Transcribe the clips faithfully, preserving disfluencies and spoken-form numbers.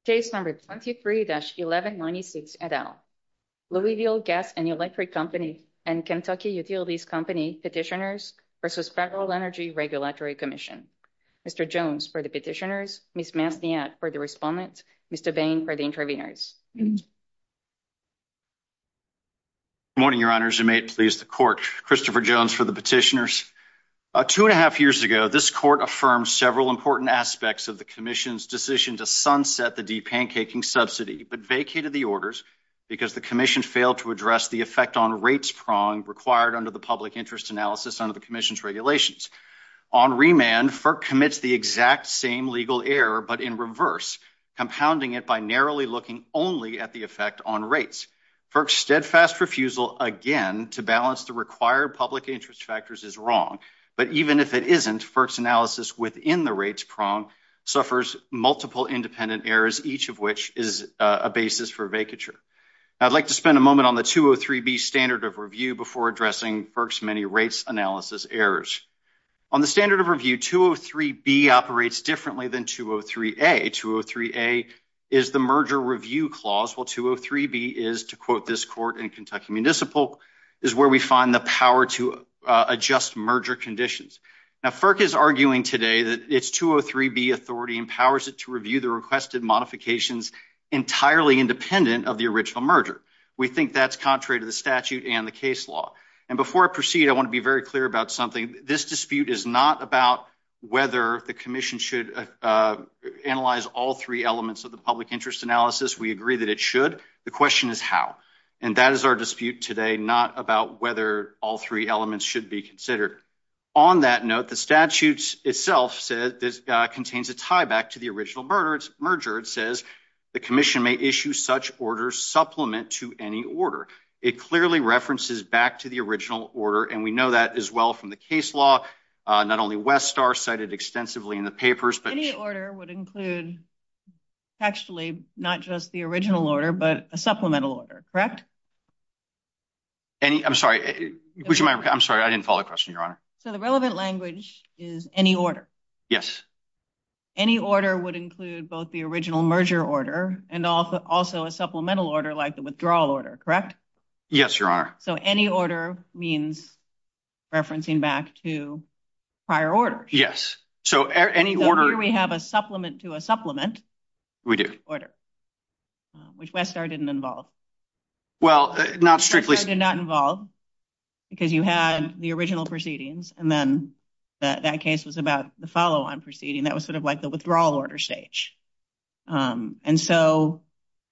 Case number twenty-three dash eleven ninety-six et al. Louisville Gas and Electric Company and Kentucky Utilities Company petitioners versus Federal Energy Regulatory Commission. Mister Jones for the petitioners, Miz Masniak for the respondent, Mister Bain for the interveners. Good morning, Your Honors, and may it please the Court. Christopher Jones for the petitioners. Uh, two and a half years ago, this Court affirmed several important aspects of the Commission's decision to sunset the depancaking subsidy, but vacated the orders because the Commission failed to address the effect on rates prong required under the public interest analysis under the Commission's regulations. On remand, FERC commits the exact same legal error, but in reverse, compounding it by narrowly looking only at the effect on rates. FERC's steadfast refusal, again, to balance the required public interest factors is wrong. But even if it isn't, FERC's analysis within the rates prong suffers multiple independent errors, each of which is uh, a basis for vacature. Now, I'd like to spend a moment on the two oh three B standard of review before addressing FERC's many rates analysis errors. On the standard of review, two oh three B operates differently than two oh three A. two oh three A is the merger review clause, while two oh three B is, to quote this Court in Kentucky Municipal, is where we find the power to uh, adjust merger conditions. Now, FERC is arguing today that its two oh three B authority empowers it to review the requested modifications entirely independent of the original merger. We think that's contrary to the statute and the case law. And before I proceed, I want to be very clear about something. This dispute is not about whether the Commission should uh, analyze all three elements of the public interest analysis. We agree that it should. The question is how. And that is our dispute today, not about whether all three elements should be considered. On that note, the statute itself says this uh, contains a tie back to the original merger. It says the Commission may issue such orders supplement to any order. It clearly references back to the original order, and we know that as well from the case law. Uh, not only Westar cited extensively in the papers, but any order would include textually not just the original order, but a supplemental order, correct? Any, I'm sorry, would you mind? I'm sorry, I didn't follow the question, Your Honor. So the relevant language is any order. Yes. Any order would include both the original merger order and also, also a supplemental order like the withdrawal order, correct? Yes, Your Honor. So any order means referencing back to prior orders. Yes. So any so order. Here we have a supplement to a supplement. We do. Order, uh, which Westar didn't involve. Well, uh, not strictly. Westar did not involve because you had the original proceedings, and then that, that case was about the follow-on proceeding. That was sort of like the withdrawal order stage. Um, and so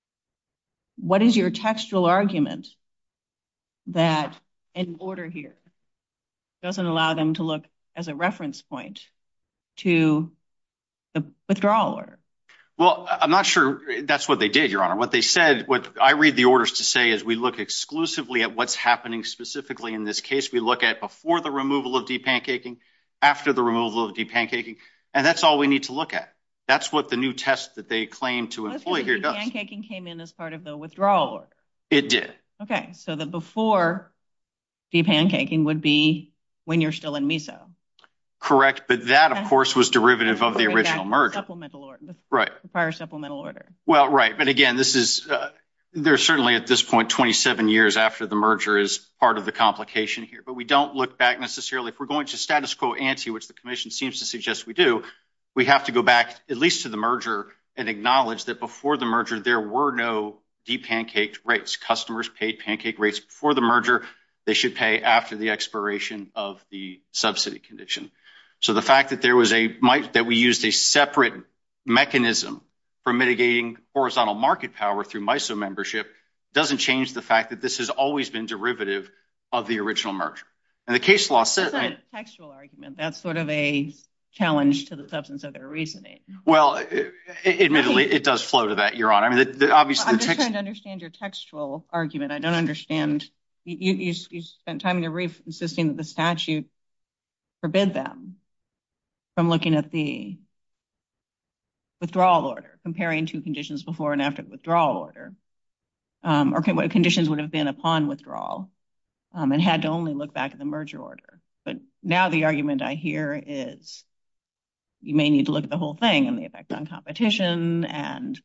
what is your textual argument that an order here doesn't allow them to look as a reference point to the withdrawal order? Well, I'm not sure that's what they did, Your Honor. What they said, what I read the orders to say is we look exclusively at what's happening specifically in this case. We look at before the removal of depancaking, after the removal of depancaking, and that's all we need to look at. That's what the new test that they claim to employ here does. Depancaking came in as part of the withdrawal order. It did. Okay, so the before depancaking would be when you're still in MISO. Correct, but that, of course, was derivative of the original merger. Supplemental order. Right. The prior supplemental order. Well, right, but again, this is, uh, there's certainly at this point twenty-seven years after the merger is part of the complication here, but we don't look back necessarily. If we're going to status quo ante, which the Commission seems to suggest we do, we have to go back at least to the merger and acknowledge that before the merger, there were no depancaked rates. Customers paid pancake rates before the merger. They should pay after the expiration of the subsidy condition. So the fact that there was a, that we used a separate mechanism for mitigating horizontal market power through MISO membership doesn't change the fact that this has always been derivative of the original merger. And the case law says— That's not a textual argument. That's sort of a challenge to the substance of their reasoning. Well, it, admittedly, it does flow to that, Your Honor. I mean, the, the, obviously, well, I'm the just text- trying to understand your textual argument. I don't understand. You, you, you spent time in your brief insisting that the statute forbid them from looking at the withdrawal order, comparing two conditions before and after the withdrawal order, um, or what conditions would have been upon withdrawal, um, and had to only look back at the merger order. But now the argument I hear is you may need to look at the whole thing and the effect on competition and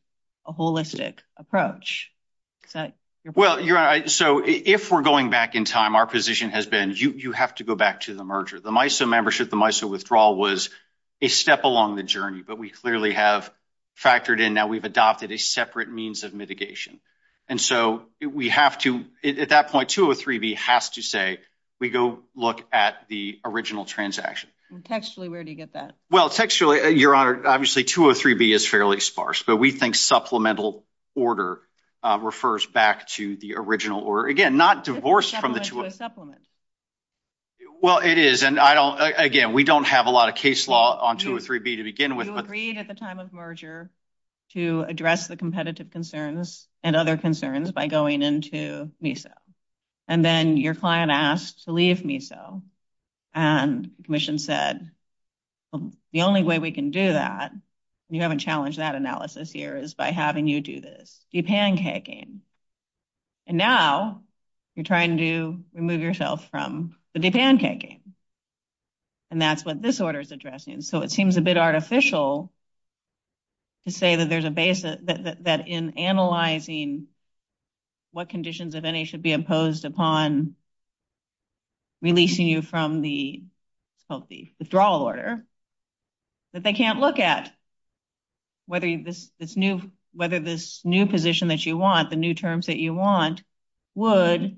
a holistic approach. Is that your point? Well, Your Honor, so if we're going back in time, our position has been you you have to go back to the merger. The MISO membership, the MISO withdrawal was a step along the journey, but we clearly have factored in now we've adopted a separate means of mitigation. And so we have to, at that point, two oh three B has to say we go look at the original transaction. And textually, where do you get that? Well, textually, Your Honor, obviously two oh three B is fairly sparse, but we think supplemental order uh, refers back to the original order. Again, not divorced from the two. To a supplement. Well, it is. And I don't, again, we don't have a lot of case law on two oh three B to begin with. You but agreed at the time of merger to address the competitive concerns and other concerns by going into MISO. And then your client asked to leave MISO. And the commission said, well, the only way we can do that, and you haven't challenged that analysis here, is by having you do this depancaking. And now you're trying to remove yourself from the depancaking. And that's what this order is addressing. So it seems a bit artificial to say that there's a basis that, that, that in analyzing what conditions, if any, should be imposed upon releasing you from the, it's called the withdrawal order, that they can't look at whether this, this new, whether this new position that you want, the new terms that you want, would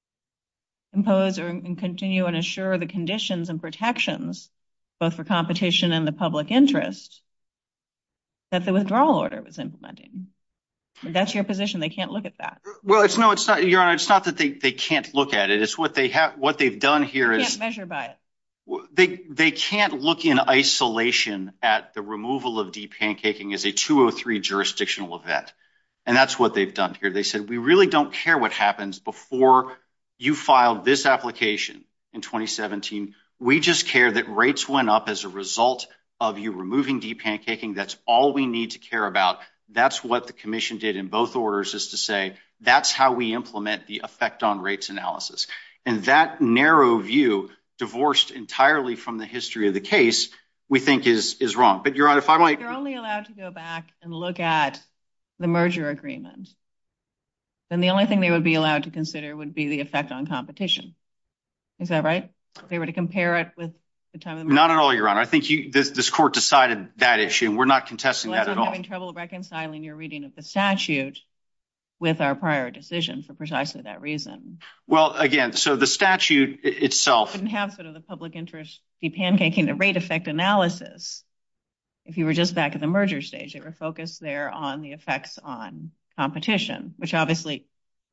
impose or and continue and assure the conditions and protections, both for competition and the public interest, that the withdrawal order was implementing. That's your position. They can't look at that. Well, it's no, it's not, Your Honor. It's not that they, they can't look at it. It's what they have, what they've done here they is can't measure by it. They they can't look in isolation at the removal of depancaking as a two oh three jurisdictional event. And that's what they've done here. They said, we really don't care what happens before you filed this application in twenty seventeen. We just care that rates went up as a result of you removing depancaking. That's all we need to care about. That's what the commission did in both orders, is to say that's how we implement the effect on rates analysis. And that narrow view, divorced entirely from the history of the case, we think is is wrong. But Your Honor, if I might, you're only allowed to go back and look at the merger agreement. Then the only thing they would be allowed to consider would be the effect on competition. Is that right? If they were to compare it with the time of the merger? Not at all, Your Honor. I think you, this this court decided that issue, and we're not contesting well, that at I'm all. I'm having trouble reconciling your reading of the statute with our prior decision for precisely that reason. Well, again, so the statute itself wouldn't have sort of the public interest depancaking the rate effect analysis. If you were just back at the merger stage, they were focused there on the effects on competition, which obviously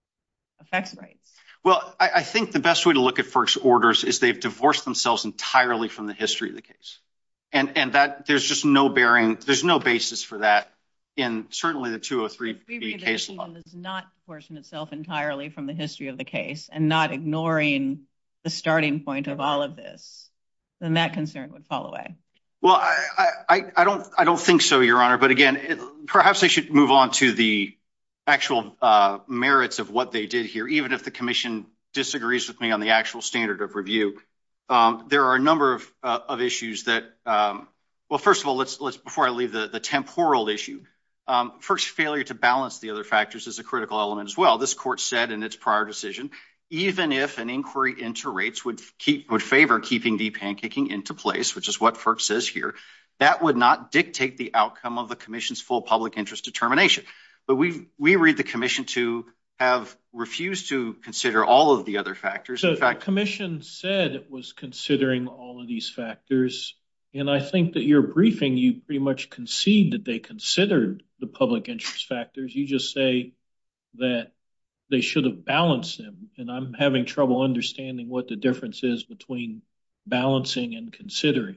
affects rates. Well, I, I think the best way to look at FERC's orders is they've divorced themselves entirely from the history of the case. And and that there's just no bearing, there's no basis for that in certainly the two oh three B case law. It does not portion itself entirely from the history of the case and not ignoring the starting point of all of this, then that concern would fall away. Well, I, I, I don't I don't think so, Your Honor. But again, it, perhaps I should move on to the actual uh, merits of what they did here, even if the commission disagrees with me on the actual standard of review. Um, there are a number of uh, of issues that, um, well, first of all, let's let's before I leave the, the temporal issue, um, FERC's failure to balance the other factors is a critical element as well. This court said in its prior decision, even if an inquiry into rates would keep would favor keeping depancaking into place, which is what FERC says here, that would not dictate the outcome of the commission's full public interest determination. But we we read the commission to have refused to consider all of the other factors. So in fact, the commission said it was considering all of these factors. And I think that your briefing, you pretty much concede that they considered the public interest factors. You just say that they should have balanced them. And I'm having trouble understanding what the difference is between balancing and considering.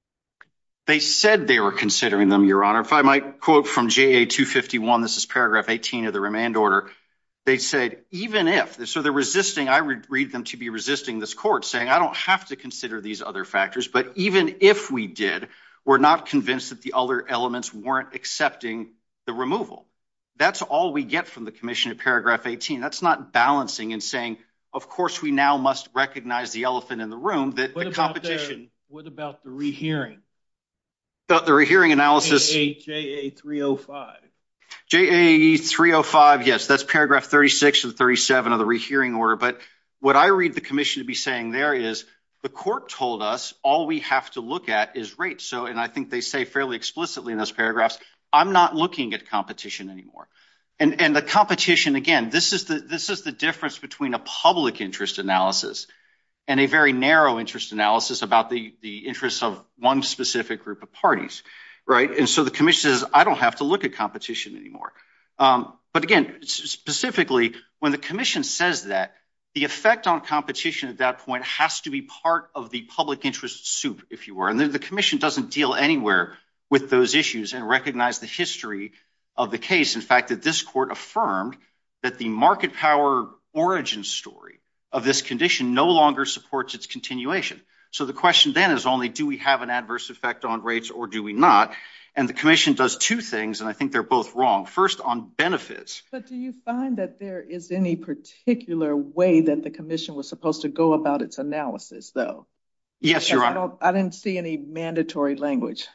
They said they were considering them, Your Honor. If I might quote from J A two fifty-one, this is paragraph eighteen of the remand order. They said, even if, so they're resisting, I read them to be resisting this court, saying I don't have to consider these other factors, but even if we did, we're not convinced that the other elements weren't accepting the removal. That's all we get from the commission at paragraph eighteen. That's not balancing and saying, of course, we now must recognize the elephant in the room, that what the about competition. Their, what about the rehearing? The, the rehearing analysis. J A three oh five. J A three oh five, yes, that's paragraph thirty-six and thirty-seven of the rehearing order. But what I read the commission to be saying there is the court told us all we have to look at is rates. So, and I think they say fairly explicitly in those paragraphs, I'm not looking at competition anymore. And and the competition, again, this is the this is the difference between a public interest analysis and a very narrow interest analysis about the, the interests of one specific group of parties, right? And so the commission says, I don't have to look at competition anymore. Um, but again, specifically, when the commission says that, the effect on competition at that point has to be part of the public interest soup, if you were. And the, the commission doesn't deal anywhere with those issues and recognize the history of the case. In fact, that this court affirmed that the market power origin story of this condition no longer supports its continuation. So the question then is only, do we have an adverse effect on rates or do we not? And the commission does two things, and I think they're both wrong. First, on benefits. But do you find that there is any particular way that the commission was supposed to go about its analysis, though? Yes, Your Honor. I, don't, I didn't see any mandatory language.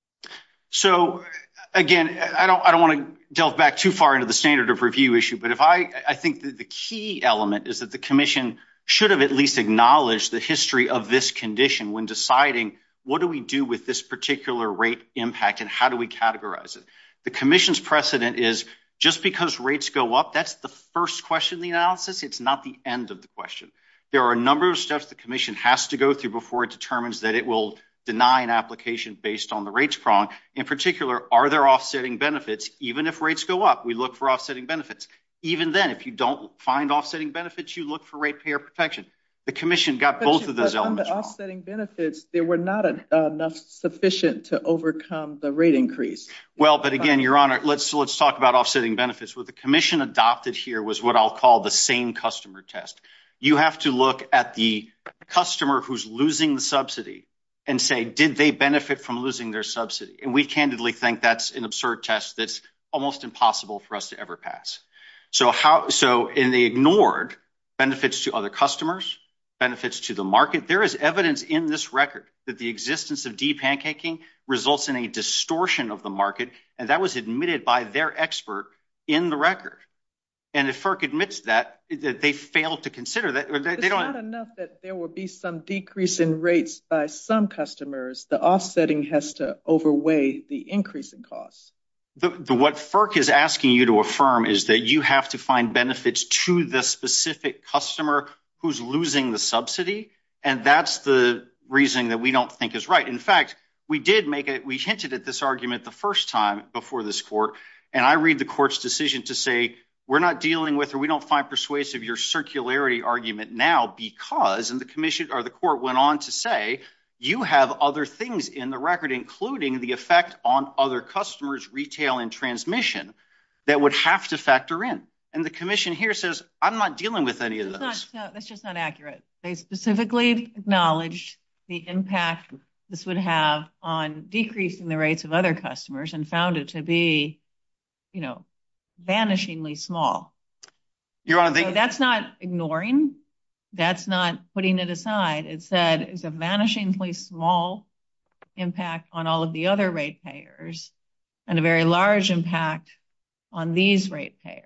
So again, I don't I don't want to delve back too far into the standard of review issue, but if I I think that the key element is that the commission should have at least acknowledged the history of this condition when deciding what do we do with this particular rate impact and how do we categorize it. The commission's precedent is just because rates go up, that's the first question in the analysis. It's not the end of the question. There are a number of steps the commission has to go through before it determines that it will deny an application based on the rates prong. In particular, are there offsetting benefits? Even if rates go up, we look for offsetting benefits. Even then, if you don't find offsetting benefits, you look for ratepayer protection. The commission got but both you, of those elements on the offsetting benefits, there were not a, uh, enough sufficient to overcome the rate increase. Well, but again, Your Honor, let's let's talk about offsetting benefits. What the commission adopted here was what I'll call the same customer test. You have to look at the customer who's losing the subsidy and say, did they benefit from losing their subsidy? And we candidly think that's an absurd test that's almost impossible for us to ever pass. So how so and they ignored benefits to other customers, benefits to the market. There is evidence in this record that the existence of depancaking results in a distortion of the market, and that was admitted by their expert in the record. And if FERC admits that, that they failed to consider that, or they, it's they don't. It's not enough that there will be some decrease in rates by some customers. The offsetting has to overweigh the increase in costs. The, the, what FERC is asking you to affirm is that you have to find benefits to the specific customer who's losing the subsidy, and that's the reasoning that we don't think is right. In fact, we did make it. We hinted at this argument the first time before this court, and I read the court's decision to say we're not dealing with, or we don't find persuasive your circularity argument now because, and the commission or the court went on to say, you have other things in the record, including the effect on other customers, retail and transmission, that would have to factor in. And the commission here says, I'm not dealing with any of those. That's, not, that's just not accurate. They specifically acknowledged the impact this would have on decreasing the rates of other customers and found it to be, you know, vanishingly small. Your Honor, they, so that's not ignoring. That's not putting it aside. It said it's a vanishingly small impact on all of the other ratepayers and a very large impact on these ratepayers.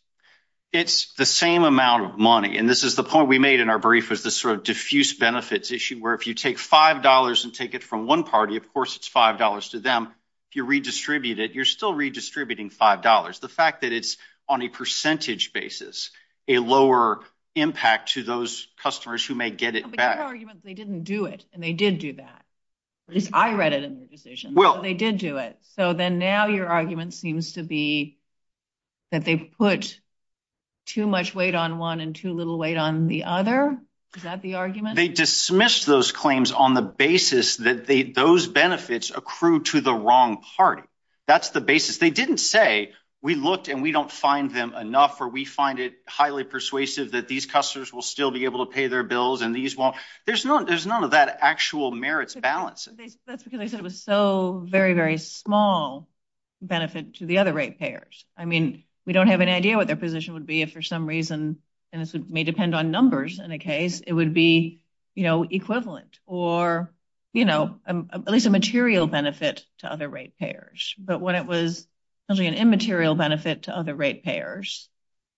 It's the same amount of money. And this is the point we made in our brief, was this sort of diffuse benefits issue where if you take five dollars and take it from one party, of course, it's five dollars to them. If you redistribute it, you're still redistributing five dollars. The fact that it's on a percentage basis, a lower impact to those customers who may get it no, but back. Your argument, they didn't do it, and they did do that. At least I read it in their decision. Well, so they did do it. So then now your argument seems to be that they put too much weight on one and too little weight on the other. Is that the argument? They dismissed those claims on the basis that they, those benefits accrue to the wrong party. That's the basis. They didn't say we looked and we don't find them enough, or we find it highly persuasive that these customers will still be able to pay their bills and these won't. There's no, there's none of that actual merits balance. That's because I said it was so very, very small benefit to the other ratepayers. I mean, we don't have any idea what their position would be if for some reason, and this would, may depend on numbers in a case, it would be, you know, equivalent or, you know, um, at least a material benefit to other ratepayers. But when it was an immaterial benefit to other ratepayers,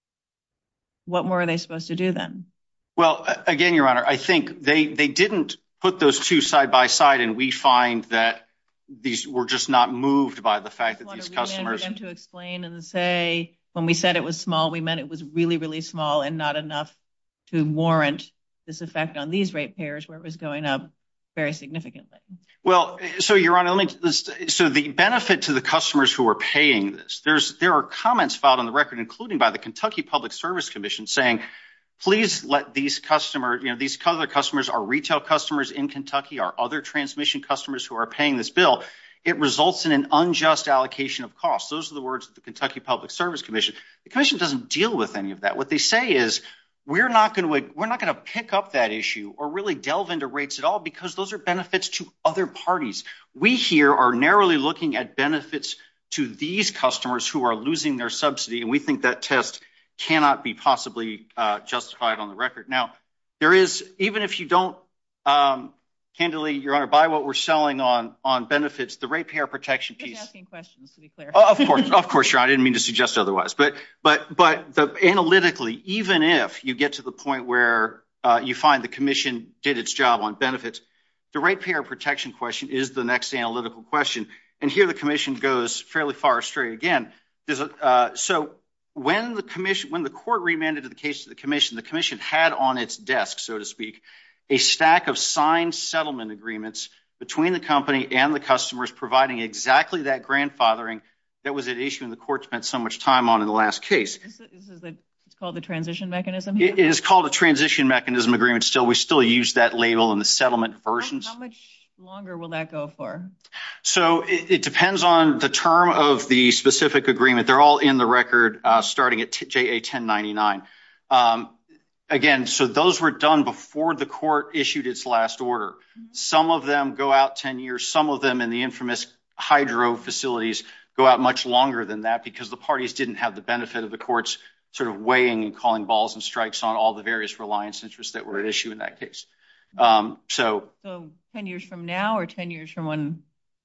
what more are they supposed to do then? Well, again, Your Honor, I think they they didn't put those two side by side, and we find that these were just not moved by the fact that these customers. Them to explain and say, when we said it was small, we meant it was really, really small and not enough to warrant this effect on these ratepayers where it was going up very significantly. Well, so Your Honor, let me. So the benefit to the customers who are paying this, there's there are comments filed on the record, including by the Kentucky Public Service Commission, saying, please let these customers, you know, these other customers are retail customers in Kentucky, are other transmission customers who are paying this bill. It results in an unjust allocation of costs. Those are the words of the Kentucky Public Service Commission. The commission doesn't deal with any of that. What they say is we're not going to we're not going to pick up that issue or really delve into rates at all because those are benefits to other parties. We here are narrowly looking at benefits to these customers who are losing their subsidy, and we think that test cannot be possibly uh, justified on the record. Now, there is, even if you don't, um, candidly, Your Honor, buy what we're selling on on benefits, the ratepayer protection piece. Just asking questions, to be clear. Oh, of course, of course, Your Honor. I didn't mean to suggest otherwise. But but but the, analytically, even if you get to the point where uh, you find the commission did its job on benefits, the ratepayer protection question is the next analytical question. And here the commission goes fairly far astray again. There's a, uh, so when the commission, when the court remanded the case to the commission, the commission had on its desk, so to speak, a stack of signed settlement agreements between the company and the customers, providing exactly that grandfathering that was at issue and the court spent so much time on in the last case. This is the, it's called the transition mechanism here? It is called a transition mechanism agreement still. We still use that label in the settlement versions. How, how much longer will that go for? So it, it depends on the term of the specific agreement. They're all in the record uh, starting at J A ten ninety-nine. Um, Again, so those were done before the court issued its last order. Mm-hmm. Some of them go out ten years. Some of them in the infamous hydro facilities go out much longer than that because the parties didn't have the benefit of the court's sort of weighing and calling balls and strikes on all the various reliance interests that were at issue in that case. Um, so, so ten years from now or ten years from when?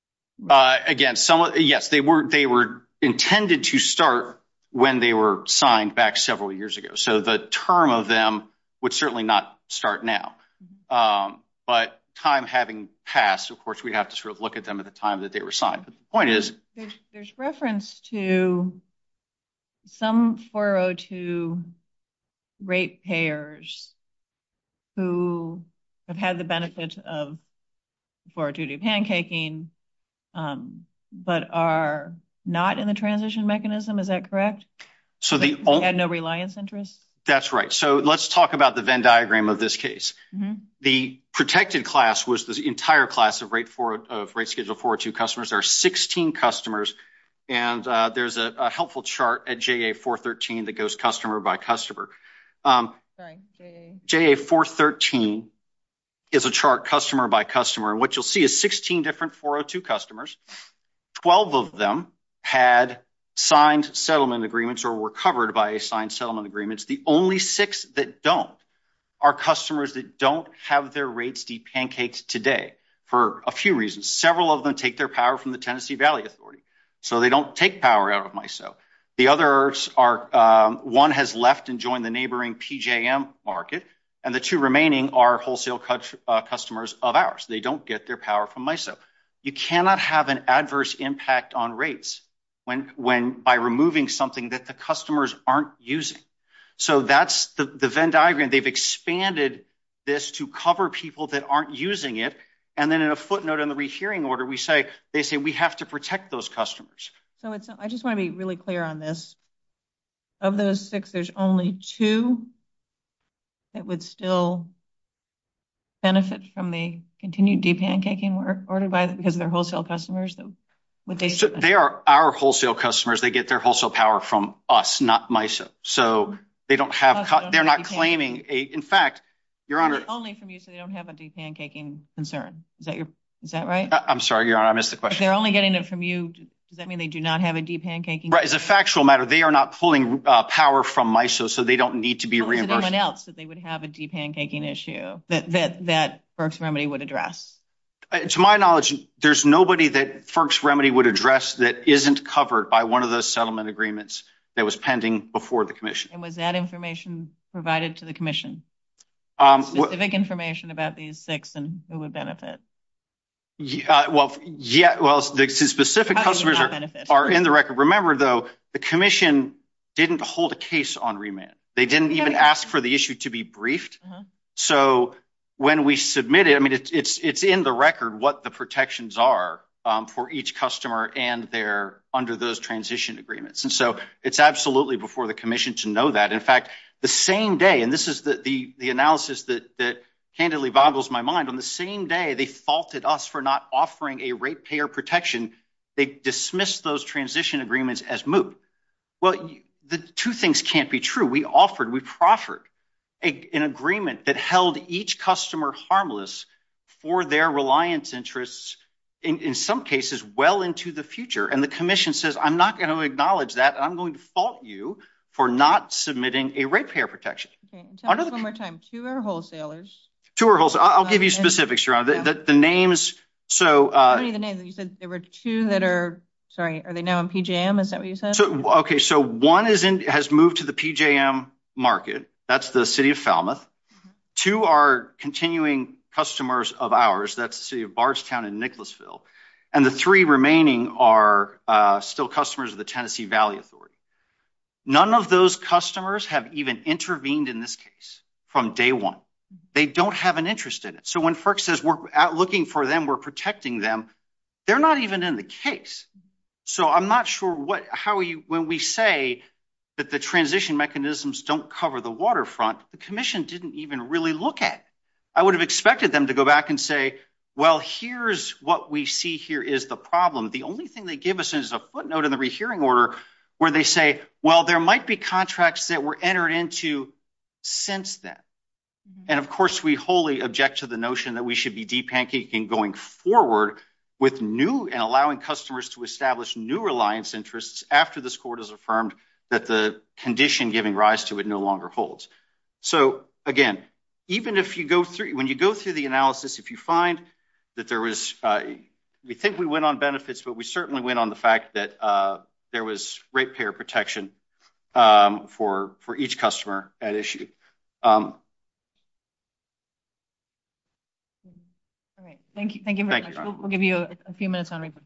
Uh, again, some yes, they were they were intended to start when they were signed back several years ago. So the term of them would certainly not start now. Mm-hmm. Um, but time having passed, of course, we'd have to sort of look at them at the time that they were signed. But the point is... There's, there's reference to some four oh two ratepayers who have had the benefit of four oh two depancaking, um, but are... not in the transition mechanism, is that correct? So the only had no reliance interest? That's right. So let's talk about the Venn diagram of this case. Mm-hmm. The protected class was the entire class of rate four of rate schedule four oh two customers. There are sixteen customers, and uh, there's a, a helpful chart at J A four thirteen that goes customer by customer. Um, Sorry, J A. J A four thirteen is a chart customer by customer, and what you'll see is sixteen different four oh two customers. twelve of them had signed settlement agreements or were covered by a signed settlement agreements. The only six that don't are customers that don't have their rates depancaked today for a few reasons. Several of them take their power from the Tennessee Valley Authority, so they don't take power out of MISO. The others are, um, one has left and joined the neighboring P J M market, and the two remaining are wholesale cu- uh, customers of ours. They don't get their power from MISO. You cannot have an adverse impact on rates when, when by removing something that the customers aren't using. So that's the, the Venn diagram. They've expanded this to cover people that aren't using it. And then in a footnote in the rehearing order, we say, they say we have to protect those customers. So it's, I just want to be really clear on this. Of those six, there's only two that would still benefit from the continued depancaking ordered by because they're wholesale customers. That would they? So they are our wholesale customers. They get their wholesale power from us, not MISO. So they don't have. Oh, so don't they're have not claiming a. In fact, Your Honor, only, only from you, so they don't have a depancaking concern. Is that your? Is that right? I, I'm sorry, Your Honor, I missed the question. If they're only getting it from you, does that mean they do not have a depancaking? Right. As a factual matter, they are not pulling uh, power from MISO, so they don't need to be well, reimbursed. Is it anyone else that they would have a depancaking issue that that that Berks Remedy would address? To my knowledge, there's nobody that FERC's remedy would address that isn't covered by one of those settlement agreements that was pending before the commission. And was that information provided to the commission? Um, Specific information about these six and who would benefit? Yeah, well, yeah, well, the specific customers are, are in the record. Remember, though, the commission didn't hold a case on remand. They didn't even ask for the issue to be briefed. Uh-huh. So when we submit it, I mean, it's it's it's in the record what the protections are um, for each customer and their under those transition agreements. And so it's absolutely before the commission to know that. In fact, the same day, and this is the the, the analysis that that candidly boggles my mind, on the same day they faulted us for not offering a ratepayer protection. They dismissed those transition agreements as moot. Well, you, the two things can't be true. We offered, we proffered a, an agreement that held each customer harmless for their reliance interests, in, in some cases, well into the future. And the commission says, I'm not going to acknowledge that, and I'm going to fault you for not submitting a ratepayer protection. Okay, tell me one more time. Two are wholesalers. Two are wholesalers. I'll, I'll um, give you specifics, Your Honor. The, yeah. the, the names, so... Uh, How many of the names? You said there were two that are... Sorry, are they now in P J M? Is that what you said? So okay, so one is in has moved to the P J M market. That's the city of Falmouth. Mm-hmm. Two are continuing customers of ours. That's the city of Bardstown and Nicholasville. And the three remaining are uh, still customers of the Tennessee Valley Authority. None of those customers have even intervened in this case from day one. They don't have an interest in it. So when FERC says we're out looking for them, we're protecting them, they're not even in the case. So I'm not sure what, how you, when we say that the transition mechanisms don't cover the waterfront, the commission didn't even really look at it. I would have expected them to go back and say, well, here's what we see here is the problem. The only thing they give us is a footnote in the rehearing order where they say, well, there might be contracts that were entered into since then. Mm-hmm. And of course, we wholly object to the notion that we should be depancaking going forward with new and allowing customers to establish new reliance interests after this court has affirmed that the condition giving rise to it no longer holds. So again, even if you go through, when you go through the analysis, if you find that there was, uh, we think we went on benefits, but we certainly went on the fact that uh, there was ratepayer protection um, for, for each customer at issue. Um, All right. Thank you. Thank you very Thank much. You, we'll, we'll give you a, a few minutes on report.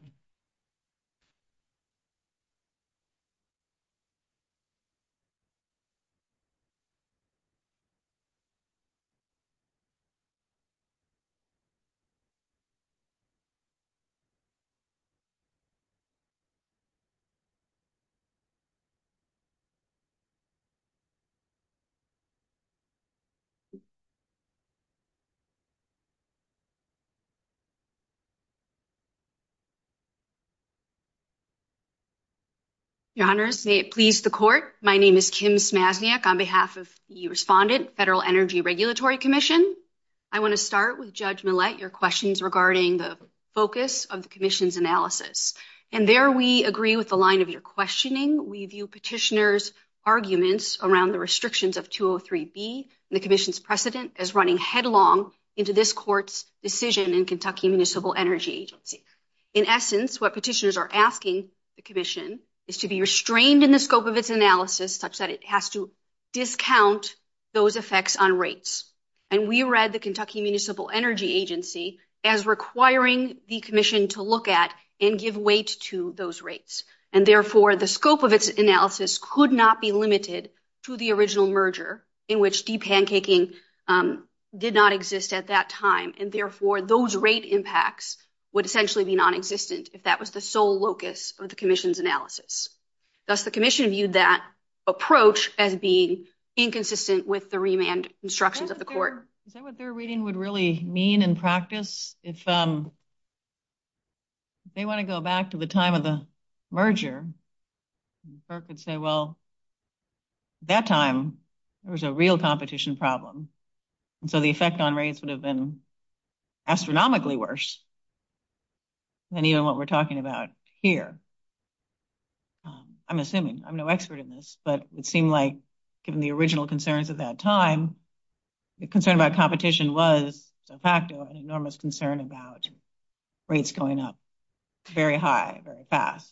Your Honors, may it please the court. My name is Kim Smasniak on behalf of the respondent, Federal Energy Regulatory Commission. I want to start with Judge Millett, your questions regarding the focus of the commission's analysis. And there we agree with the line of your questioning. We view petitioners' arguments around the restrictions of two oh three B and the commission's precedent as running headlong into this court's decision in Kentucky Municipal Energy Agency. In essence, what petitioners are asking the commission is to be restrained in the scope of its analysis such that it has to discount those effects on rates. And we read the Kentucky Municipal Energy Agency as requiring the commission to look at and give weight to those rates. And therefore, the scope of its analysis could not be limited to the original merger in which depancaking um, did not exist at that time. And therefore, those rate impacts would essentially be non-existent if that was the sole locus of the commission's analysis. Thus, the commission viewed that approach as being inconsistent with the remand instructions of the court. Is that what their reading would really mean in practice? If, um, if they want to go back to the time of the merger, FERC could say, well, at that time, there was a real competition problem. And so the effect on rates would have been astronomically worse than even what we're talking about here. Um, I'm assuming, I'm no expert in this, but it would seem like, given the original concerns at that time, the concern about competition was de facto an enormous concern about rates going up very high, very fast.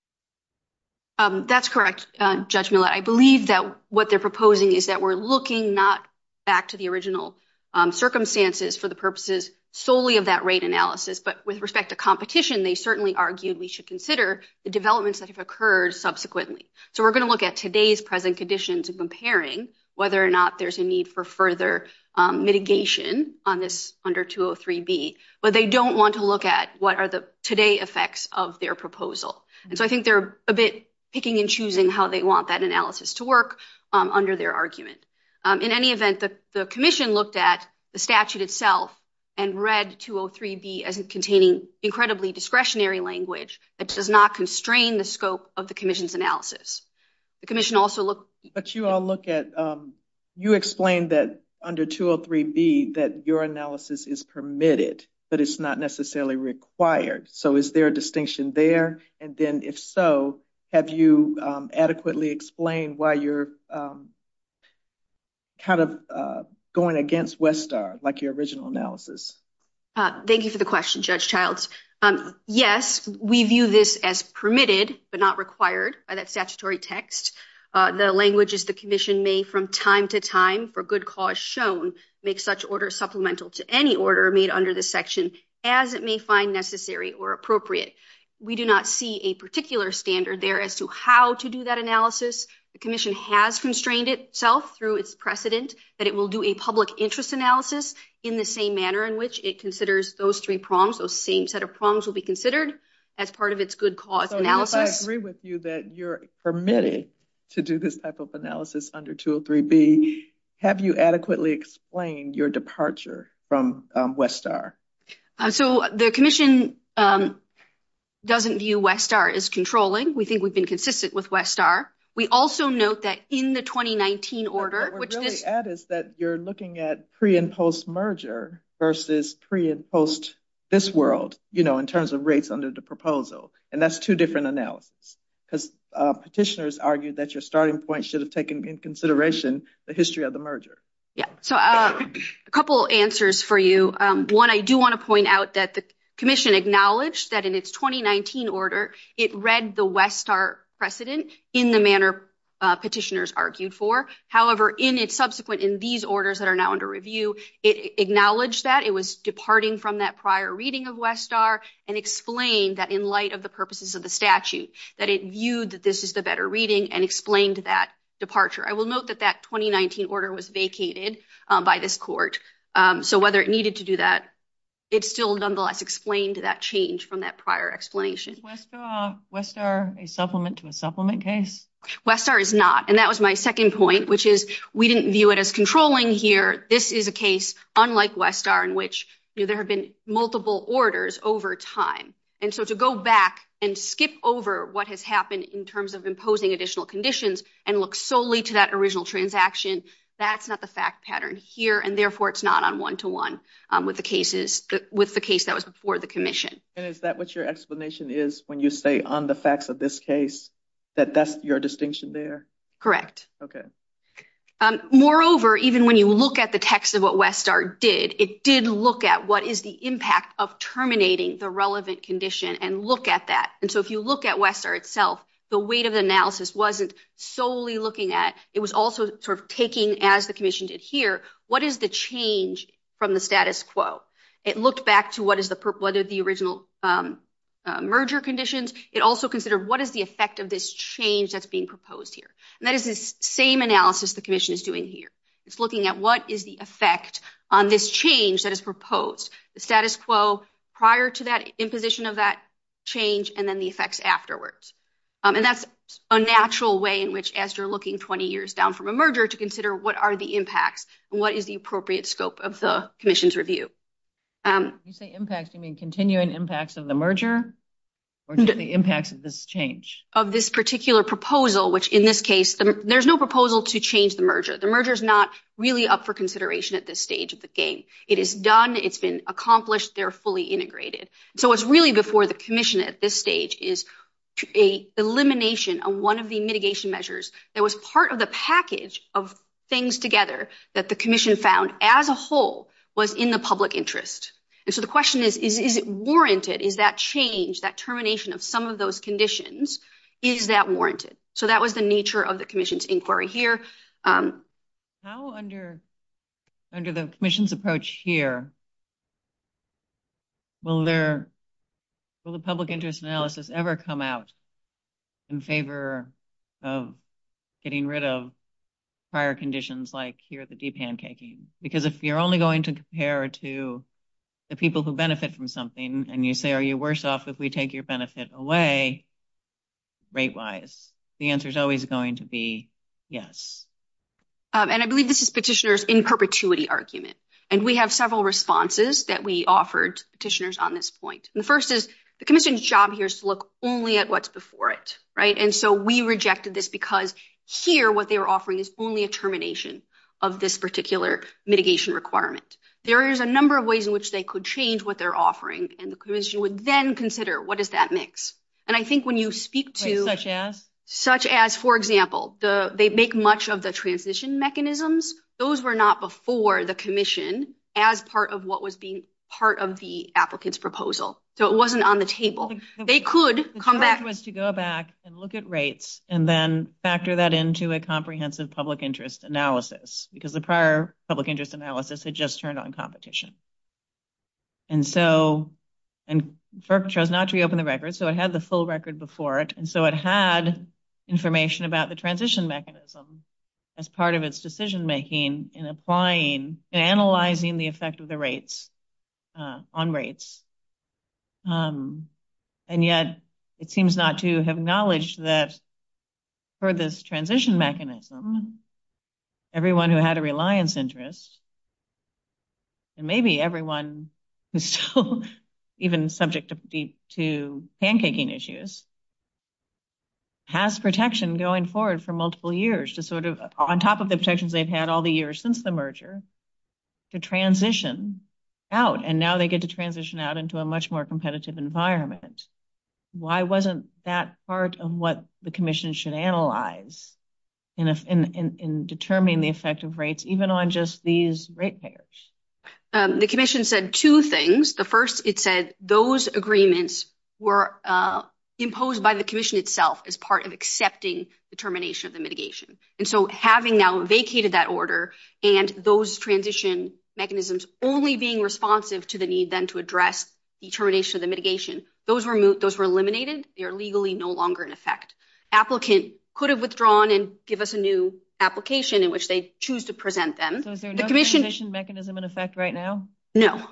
Um, that's correct, uh, Judge Millett. I believe that what they're proposing is that we're looking not back to the original um, circumstances for the purposes solely of that rate analysis, but with respect to competition, they certainly argued we should consider the developments that have occurred subsequently. So we're going to look at today's present conditions and comparing whether or not there's a need for further um, mitigation on this under two oh three B, but they don't want to look at what are the today effects of their proposal. And so I think they're a bit picking and choosing how they want that analysis to work um, under their argument. Um, in any event, the, the commission looked at the statute itself and read two oh three B as containing incredibly discretionary language that does not constrain the scope of the commission's analysis. The commission also looked... But you all look at, um, you explained that under two oh three B that your analysis is permitted, but it's not necessarily required. So is there a distinction there? And then if so, have you um, adequately explained why you're um, kind of uh, going against Westar, like your original analysis? Uh, thank you for the question, Judge Childs. Um, yes, we view this as permitted, but not required by that statutory text. Uh, the language is the commission may from time to time, for good cause shown, make such order supplemental to any order made under this section as it may find necessary or appropriate. We do not see a particular standard there as to how to do that analysis. The commission has constrained itself through its precedent that it will do a public interest analysis in the same manner in which it considers those three prongs, those same set of prongs will be considered as part of its good cause so analysis. If I agree with you that you're permitted to do this type of analysis under two oh three B, have you adequately explained your departure from um, Westar? Uh, so the commission um, doesn't view Westar as controlling. We think we've been consistent with Westar. We also note that in the twenty nineteen order, what we're which really this at is that you're looking at pre and post merger versus pre and post this world, you know, in terms of rates under the proposal. And that's two different analyses because uh, petitioners argued that your starting point should have taken in consideration the history of the merger. Yeah. So uh, a couple answers for you. Um, one, I do want to point out that the commission acknowledged that in its twenty nineteen order, it read the Westar precedent in the manner uh, petitioners argued for. However, in its subsequent, in these orders that are now under review, it acknowledged that it was departing from that prior reading of Westar and explained that in light of the purposes of the statute, that it viewed that this is the better reading and explained that departure. I will note that that twenty nineteen order was vacated um, by this court. Um, so whether it needed to do that, it still nonetheless explained that change from that prior explanation. Is Westar, Westar a supplement to a supplement case? Westar is not. And that was my second point, which is we didn't view it as controlling here. This is a case unlike Westar in which you know, there have been multiple orders over time. And so to go back and skip over what has happened in terms of imposing additional conditions and look solely to that original transaction, that's not the fact pattern here, and therefore it's not on one-to-one um, with the cases, with the case that was before the commission. And is that what your explanation is when you say on the facts of this case, that that's your distinction there? Correct. Okay. Um, moreover, even when you look at the text of what Westar did, it did look at what is the impact of terminating the relevant condition and look at that. And so if you look at Westar itself, the weight of the analysis wasn't solely looking at, it was also sort of taking, as the commission did here, what is the change from the status quo? It looked back to what is the, what are the original um, uh, merger conditions. It also considered what is the effect of this change that's being proposed here. And that is this same analysis the commission is doing here. It's looking at what is the effect on this change that is proposed, the status quo prior to that imposition of that change, and then the effects afterwards. Um, and that's a natural way in which, as you're looking twenty years down from a merger, to consider what are the impacts and what is the appropriate scope of the commission's review. Um, you say impacts, you mean continuing impacts of the merger or just the impacts of this change? Of this particular proposal, which in this case, the, there's no proposal to change the merger. The merger is not really up for consideration at this stage of the game. It is done. It's been accomplished. They're fully integrated. So what's really before the commission at this stage is a elimination of one of the mitigation measures that was part of the package of things together that the commission found as a whole was in the public interest. And so the question is, is, is it warranted? Is that change, that termination of some of those conditions, is that warranted? So that was the nature of the commission's inquiry here. Um, How under, under the commission's approach here, will there, will the public interest analysis ever come out in favor of getting rid of prior conditions like here, the depancaking? Because if you're only going to compare to the people who benefit from something and you say, are you worse off if we take your benefit away rate-wise? The answer is always going to be yes. Um, and I believe this is petitioner's in perpetuity argument. And we have several responses that we offered to petitioners on this point. And the first is the commission's job here is to look only at what's before it, right? And so we rejected this because here what they were offering is only a termination of this particular mitigation requirement. There is a number of ways in which they could change what they're offering, and the commission would then consider what is that mix. And I think when you speak to— Wait, such as? Such as, for example, the they make much of the transition mechanisms. Those were not before the commission as part of what was being part of the applicant's proposal. So it wasn't on the table. The, the, they could the come back— was to go back and look at rates and then factor that into a comprehensive public interest analysis, because the prior public interest analysis had just turned on competition. And so, and FERC chose not to reopen the record, so it had the full record before it. And so it had information about the transition mechanism as part of its decision-making in applying and analyzing the effect of the rates uh, on rates. Um, and yet it seems not to have acknowledged that for this transition mechanism, everyone who had a reliance interest, and maybe everyone who's still even subject to, to pancaking issues, has protection going forward for multiple years to sort of, on top of the protections they've had all the years since the merger, to transition out. And now they get to transition out into a much more competitive environment. Why wasn't that part of what the commission should analyze in, a, in, in, in determining the effect of rates, even on just these ratepayers? Um, the commission said two things. The first, it said those agreements were uh, imposed by the commission itself as part of accepting the termination of the mitigation. And so having now vacated that order and those transition mechanisms only being responsive to the need then to address the termination of the mitigation, those were mo- those were eliminated. They are legally no longer in effect. Applicant could have withdrawn and give us a new application in which they choose to present them. So is there the no commission, transition mechanism in effect right now? No.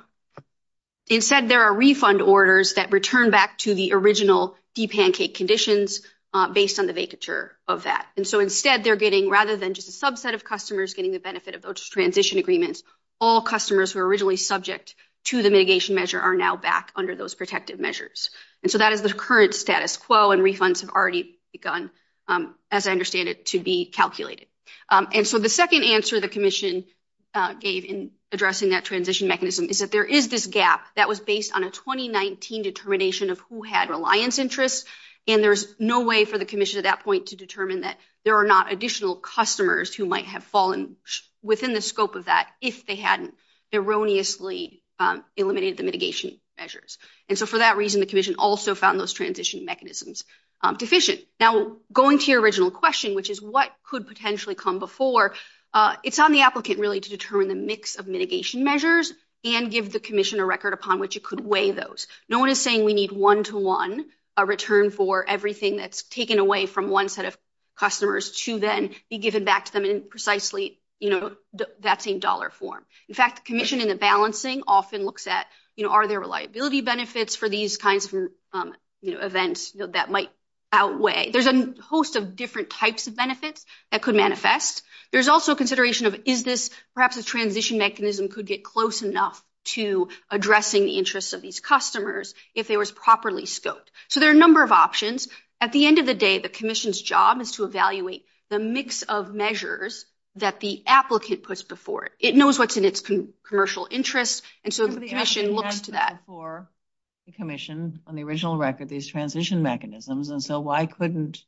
Instead, there are refund orders that return back to the original depancake conditions uh, based on the vacature of that. And so instead, they're getting, rather than just a subset of customers getting the benefit of those transition agreements, all customers who were originally subject to the mitigation measure are now back under those protective measures. And so that is the current status quo, and refunds have already begun, um, as I understand it, to be calculated. Um, and so the second answer the commission uh, gave in addressing that transition mechanism is that there is this gap that was based on a twenty nineteen determination of who had reliance interests, and there's no way for the commission at that point to determine that there are not additional customers who might have fallen within the scope of that if they hadn't erroneously um, eliminated the mitigation measures. And so for that reason, the commission also found those transition mechanisms um, deficient. Now, going to your original question, which is what could potentially come before, uh, it's on the applicant really to determine the mix of mitigation measures and give the commission a record upon which it could weigh those. No one is saying we need one-to-one a return for everything that's taken away from one set of customers to then be given back to them in precisely, you know, th- that same dollar form. In fact, the commission in the balancing often looks at, you know, are there reliability benefits for these kinds of, um, you know, events you know, that might outweigh. There's a host of different types of benefits that could manifest. There's also consideration of, is this perhaps a transition mechanism could get close enough to addressing the interests of these customers if they was properly scoped. So there are a number of options. At the end of the day, the commission's job is to evaluate the mix of measures that the applicant puts before it. It knows what's in its com- commercial interest, and so the, the commission looks to that. Before the commission on the original record, these transition mechanisms, and so why couldn't,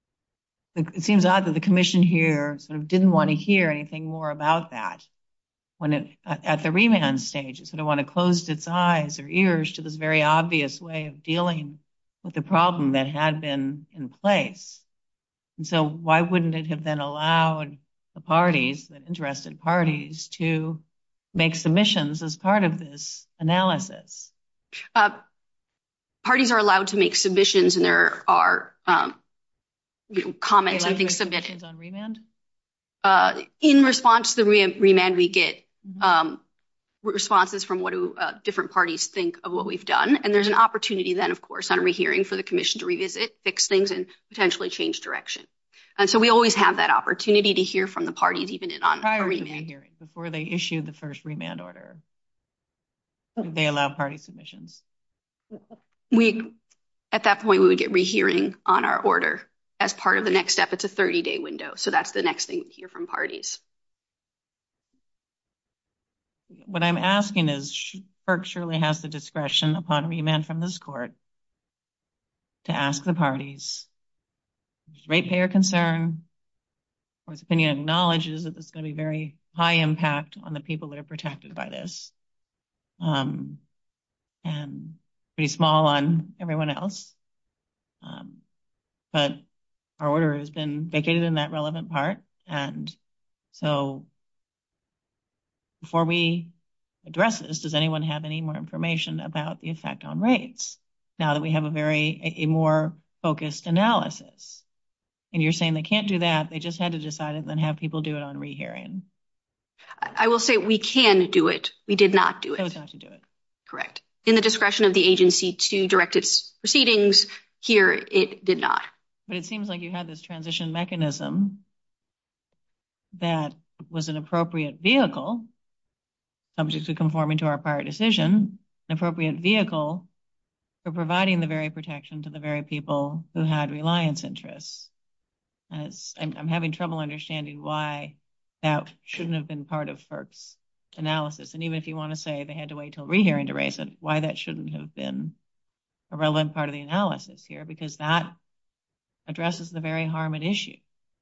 it seems odd that the commission here sort of didn't want to hear anything more about that when it at the remand stage, it sort of want to close its eyes or ears to this very obvious way of dealing with the problem that had been in place. And so why wouldn't it have then allowed the parties, the interested parties, to make submissions as part of this analysis? Uh, parties are allowed to make submissions, and there are um, you know, comments and things submitted. On remand? Uh, in response to the re remand, we get mm-hmm. um, responses from what do, uh, different parties think of what we've done. And there's an opportunity then, of course, on a rehearing for the commission to revisit, fix things, and potentially change direction. And so we always have that opportunity to hear from the parties, even in on prior a remand. To rehearing, before they issued the first remand order. Did they allow party submissions? We, at that point, we would get rehearing on our order as part of the next step. It's a thirty day window. So that's the next thing we hear from parties. What I'm asking is, FERC surely has the discretion upon remand from this court to ask the parties, ratepayer concern, or its opinion acknowledges that there's going to be very high impact on the people that are protected by this, um, and pretty small on everyone else. Um, but our order has been vacated in that relevant part. And so before we address this, does anyone have any more information about the effect on rates now that we have a very, a, a more focused analysis? And you're saying they can't do that. They just had to decide it and then have people do it on rehearing. I will say we can do it. We did not do it. Chose not to do it. Correct. In the discretion of the agency to direct its proceedings, here it did not. But it seems like you had this transition mechanism that was an appropriate vehicle, subject to conforming to our prior decision, an appropriate vehicle for providing the very protection to the very people who had reliance interests. And it's, I'm, I'm having trouble understanding why that shouldn't have been part of FERC's analysis. And even if you want to say they had to wait till rehearing to raise it, why that shouldn't have been a relevant part of the analysis here, because that addresses the very harm at issue.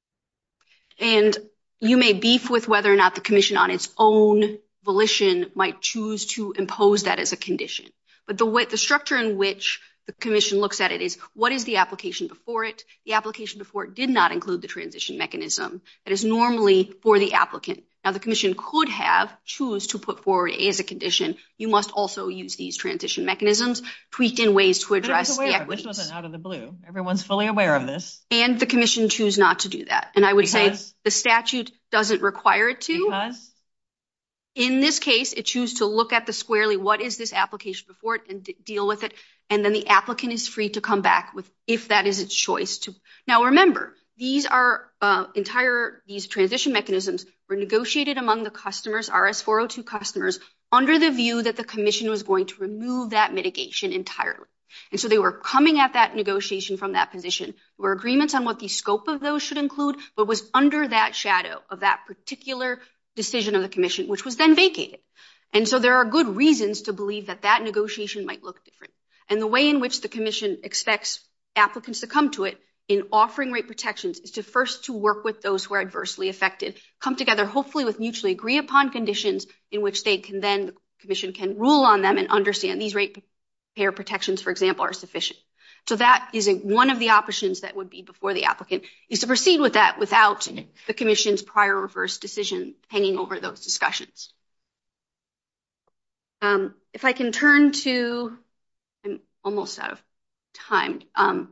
And you may beef with whether or not the commission on its own volition might choose to impose that as a condition. But the way, the structure in which the commission looks at it is, what is the application before it? The application before it did not include the transition mechanism that is normally for the applicant. Now, the commission could have choose to put forward as a condition, you must also use these transition mechanisms, tweaked in ways to address the equities. This wasn't out of the blue. Everyone's fully aware of this. And the commission choose not to do that. And I would because? say the statute doesn't require it to. Because? In this case, it choose to look at the squarely, what is this application before it, and d- deal with it. And then the applicant is free to come back with, if that is its choice to. Now, remember, these are uh, entire, these transition mechanisms were negotiated among the customers, R S four oh two customers, under the view that the commission was going to remove that mitigation entirely. And so they were coming at that negotiation from that position. There were agreements on what the scope of those should include, but was under that shadow of that particular decision of the commission, which was then vacated. And so there are good reasons to believe that that negotiation might look different. And the way in which the commission expects applicants to come to it in offering rate protections is to first to work with those who are adversely affected, come together hopefully with mutually agree upon conditions in which they can then, the commission can rule on them and understand these rate payer protections, for example, are sufficient. So that is a, one of the options that would be before the applicant is to proceed with that without the commission's prior reverse decision hanging over those discussions. Um, if I can turn to, I'm almost out of time. Um,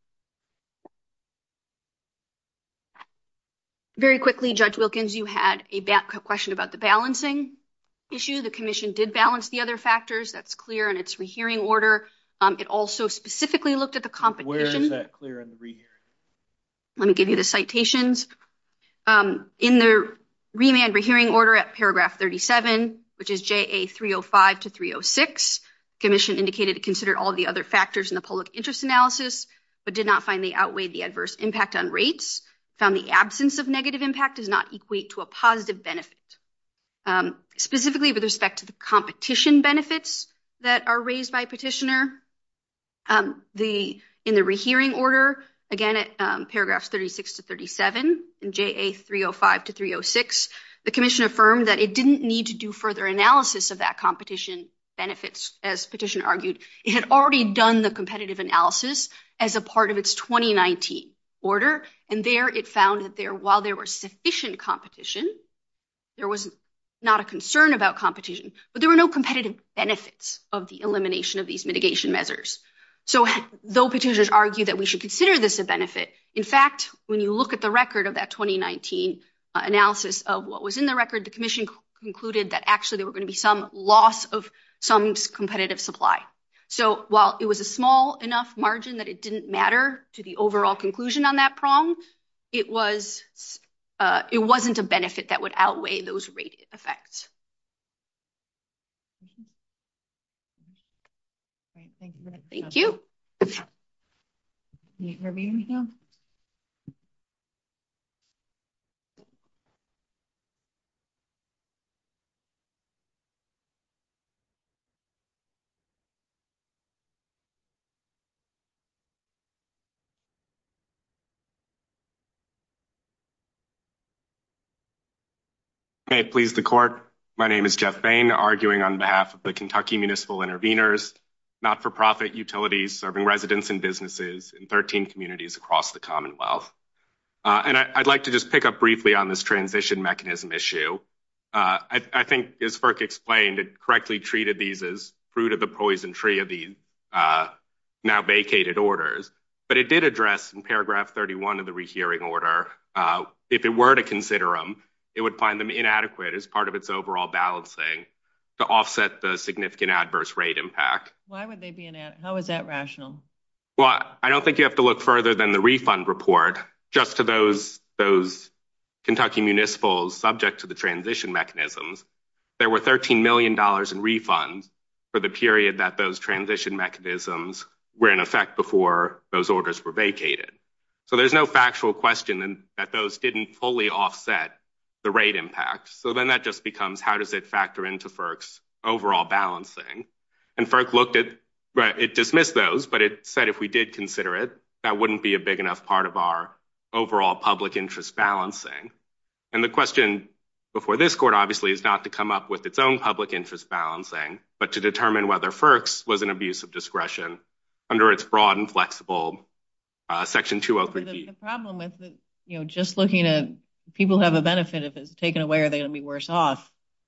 very quickly, Judge Wilkins, you had a ba- question about the balancing issue. The commission did balance the other factors. That's clear in its rehearing order. Um, it also specifically looked at the competition. Where is that clear in the rehearing? Let me give you the citations. Um, in the remand rehearing order at paragraph thirty-seven, which is J A three oh five to three oh six, the commission indicated it considered all the other factors in the public interest analysis, but did not find they outweighed the adverse impact on rates, found the absence of negative impact does not equate to a positive benefit. Um, specifically with respect to the competition benefits that are raised by petitioner, um, the in the rehearing order, again at um, paragraphs thirty-six to thirty-seven in J A three oh five to three oh six, the commission affirmed that it didn't need to do further analysis of that competition benefits, as petitioner argued. It had already done the competitive analysis as a part of its twenty nineteen order, and there it found that there, while there was sufficient competition, there was not a concern about competition, but there were no competitive benefits of the elimination of these mitigation measures. So though petitioners argue that we should consider this a benefit, in fact, when you look at the record of that twenty nineteen uh, analysis of what was in the record, the commission concluded that actually there were going to be some loss of some competitive supply. So while it was a small enough margin that it didn't matter to the overall conclusion on that prong, it was uh, it wasn't a benefit that would outweigh those rate effects. Great, thank you. Thank you. Review now. May it please the court. My name is Jeff Bain, arguing on behalf of the Kentucky Municipal Interveners, not-for-profit utilities serving residents and businesses in thirteen communities across the Commonwealth. Uh, and I, I'd like to just pick up briefly on this transition mechanism issue. Uh, I, I think, as FERC explained, it correctly treated these as fruit of the poison tree of these uh, now vacated orders. But it did address in paragraph thirty-one of the rehearing order, uh, if it were to consider them, it would find them inadequate as part of its overall balancing to offset the significant adverse rate impact. Why would they be inadequate? How is that rational? Well, I don't think you have to look further than the refund report, just to those, those Kentucky municipals subject to the transition mechanisms. There were thirteen million dollars in refunds for the period that those transition mechanisms were in effect before those orders were vacated. So there's no factual question that those didn't fully offset the rate impact. So then that just becomes, how does it factor into FERC's overall balancing? And FERC looked at, right, it dismissed those, but it said if we did consider it, that wouldn't be a big enough part of our overall public interest balancing. And the question before this court, obviously, is not to come up with its own public interest balancing, but to determine whether FERC's was an abuse of discretion under its broad and flexible uh, Section two oh three B. The, the problem with, the, you know, just looking at people who have a benefit, if it's taken away, are they going to be worse off?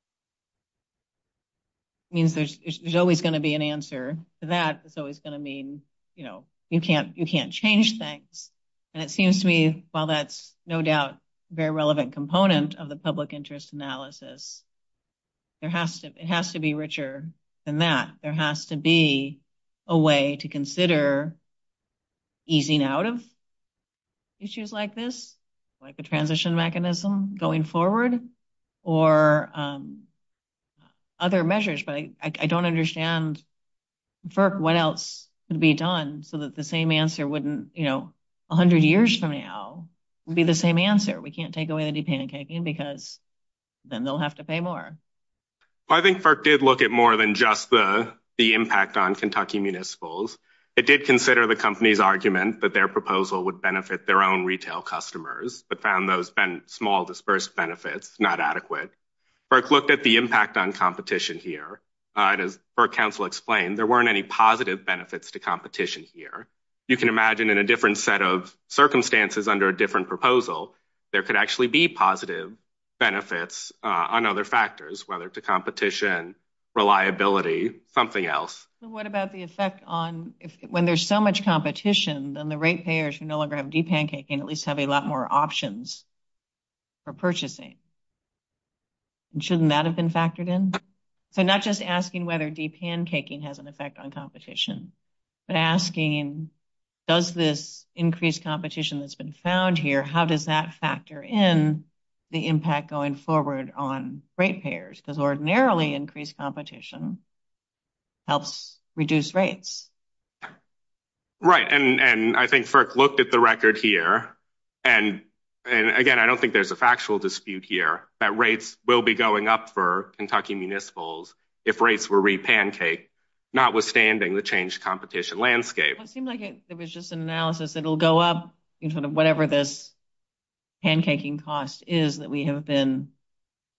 It means there's there's always going to be an answer to that. It's always going to mean, you know, you can't you can't change things. And it seems to me, while that's no doubt a very relevant component of the public interest analysis, there has to it has to be richer than that. There has to be a way to consider easing out of issues like this, like a transition mechanism going forward, or um, other measures. But I, I, I don't understand, FERC, what else could be done so that the same answer wouldn't, you know, one hundred years from now would be the same answer. We can't take away the depancaking because then they'll have to pay more. Well, I think FERC did look at more than just the, the impact on Kentucky municipals. It did consider the company's argument that their proposal would benefit their own retail customers, but found those ben- small dispersed benefits not adequate. FERC looked at the impact on competition here. Uh, and as FERC counsel explained, there weren't any positive benefits to competition here. You can imagine in a different set of circumstances under a different proposal, there could actually be positive benefits uh, on other factors, whether to competition, reliability, something else. What about the effect on, if when there's so much competition, then the ratepayers who no longer have depancaking at least have a lot more options for purchasing? And shouldn't that have been factored in? So not just asking whether depancaking has an effect on competition, but asking, does this increased competition that's been found here, how does that factor in the impact going forward on ratepayers? Because ordinarily increased competition helps reduce rates. Right, and and I think FERC looked at the record here, and and again, I don't think there's a factual dispute here that rates will be going up for Kentucky municipals if rates were repancaked, notwithstanding the changed competition landscape. Well, it seemed like it, it was just an analysis that it'll go up, you know, sort of whatever this pancaking cost is that we have been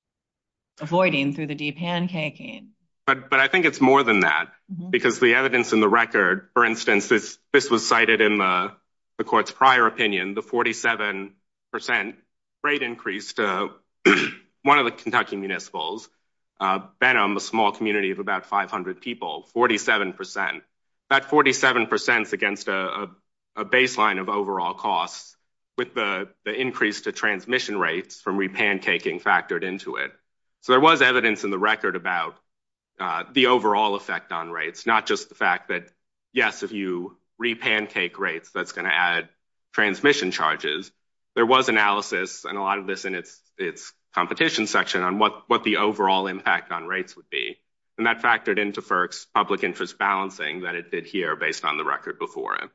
avoiding through the de-pancaking. But but I think it's more than that, because the evidence in the record, for instance, this this was cited in the, the court's prior opinion, the forty-seven percent rate increase to one of the Kentucky municipals, uh, Benham, a small community of about five hundred people, forty-seven percent. That forty-seven percent is against a, a, a baseline of overall costs, with the, the increase to transmission rates from repancaking factored into it. So there was evidence in the record about uh, the overall effect on rates, not just the fact that, yes, if you repancake rates, that's going to add transmission charges. There was analysis, and a lot of this in its its competition section, on what, what the overall impact on rates would be. And that factored into FERC's public interest balancing that it did here based on the record before it.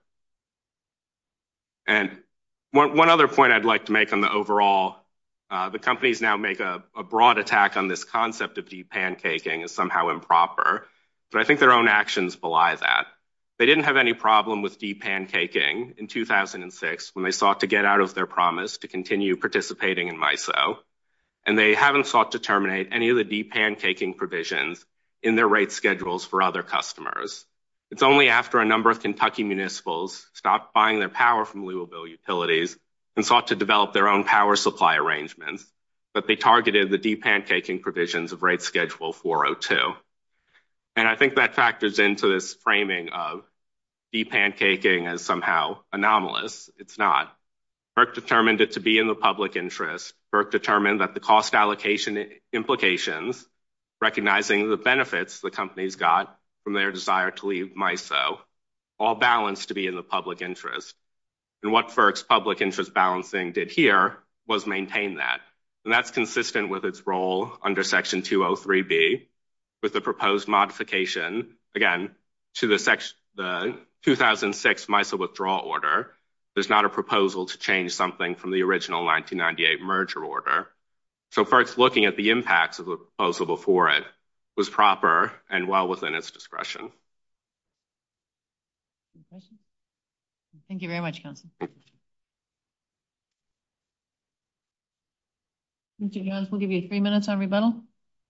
And one, one other point I'd like to make on the overall, uh, the companies now make a, a broad attack on this concept of de-pancaking as somehow improper, but I think their own actions belie that. They didn't have any problem with de-pancaking in two thousand six when they sought to get out of their promise to continue participating in MISO, and they haven't sought to terminate any of the de-pancaking provisions in their rate schedules for other customers. It's only after a number of Kentucky municipals stopped buying their power from Louisville utilities and sought to develop their own power supply arrangements that they targeted the de-pancaking provisions of Rate Schedule four oh two. And I think that factors into this framing of de-pancaking as somehow anomalous. It's not. FERC determined it to be in the public interest. FERC determined that the cost allocation implications, recognizing the benefits the companies got from their desire to leave MISO, all balanced to be in the public interest. And what FERC's public interest balancing did here was maintain that. And that's consistent with its role under Section two oh three B, with the proposed modification, again, to the, section, the two thousand six MISO withdrawal order. There's not a proposal to change something from the original nineteen ninety-eight merger order. So FERC's looking at the impacts of the proposal before it was proper and well within its discretion. Thank you very much, Council. Mister Jones, we'll give you three minutes on rebuttal.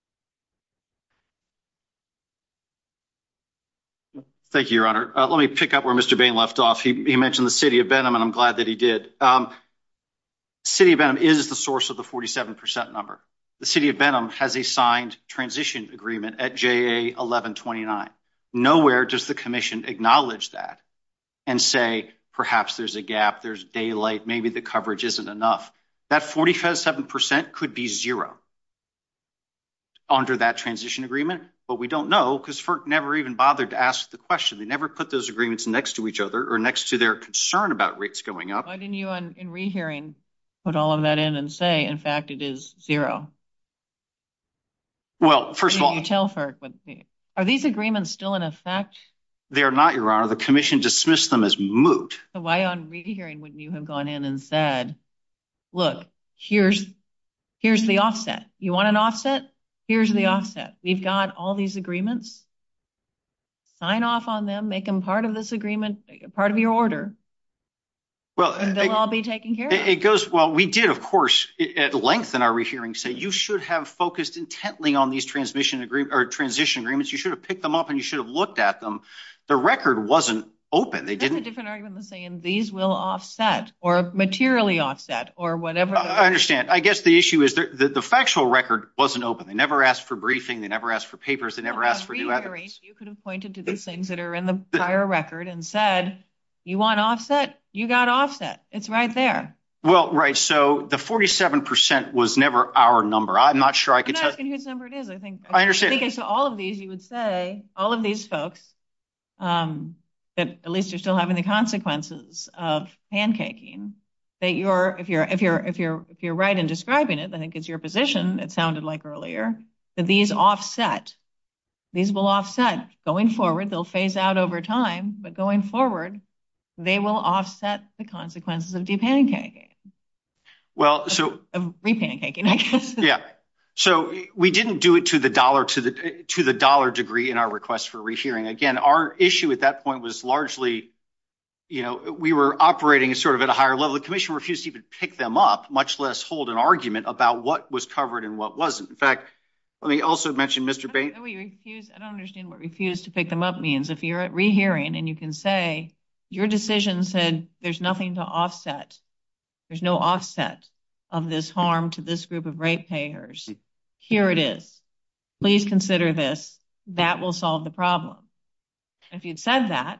Thank you, Your Honor. Uh, let me pick up where Mister Bain left off. He, he mentioned the city of Benham, and I'm glad that he did. Um, city of Benham is the source of the forty-seven percent number. The city of Benham has a signed transition agreement at J A eleven twenty-nine. Nowhere does the commission acknowledge that and say, perhaps there's a gap, there's daylight, maybe the coverage isn't enough. That forty-seven percent could be zero under that transition agreement, but we don't know because FERC never even bothered to ask the question. They never put those agreements next to each other or next to their concern about rates going up. Why didn't you, on, in rehearing, put all of that in and say, in fact, it is zero? Well, first of all, you tell FERC, but are these agreements still in effect? They are not, Your Honor. The commission dismissed them as moot. So why on rehearing wouldn't you have gone in and said, look, here's here's the offset. You want an offset? Here's the offset. We've got all these agreements. Sign off on them. Make them part of this agreement, part of your order. Well, and they'll it, all be taken care of. It goes, well, we did, of course, at length in our rehearing say you should have focused intently on these transmission agreement or transition agreements. You should have picked them up and you should have looked at them. The record wasn't open. They That's didn't. a different argument than saying these will offset or materially offset or whatever. Uh, I understand. I guess the issue is the, the, the factual record wasn't open. They never asked for briefing. They never asked for papers. They never well, asked for new evidence. You could have pointed to these things that are in the prior record and said, you want offset? You got offset. It's right there. Well, right. So the forty-seven percent was never our number. I'm not sure I could tell. I'm not tell asking whose number it is. I think I understand. I think I saw all of these. You would say all of these folks um, that at least are still having the consequences of pancaking. That you're, if you're, if you're, if you're, if you're right in describing it, I think it's your position. It sounded like earlier that these offset. These will offset going forward. They'll phase out over time, but going forward, they will offset the consequences of depancaking. Well, so of repancaking, I guess. Yeah. So we didn't do it to the dollar to the to the dollar degree in our request for rehearing. Again, our issue at that point was largely, you know, we were operating sort of at a higher level. The commission refused to even pick them up, much less hold an argument about what was covered and what wasn't. In fact, Let me also mention Mister Bain. I don't understand what refuse to pick them up means. If you're at rehearing and you can say your decision said there's nothing to offset, there's no offset of this harm to this group of ratepayers. Here it is. Please consider this. That will solve the problem. If you'd said that,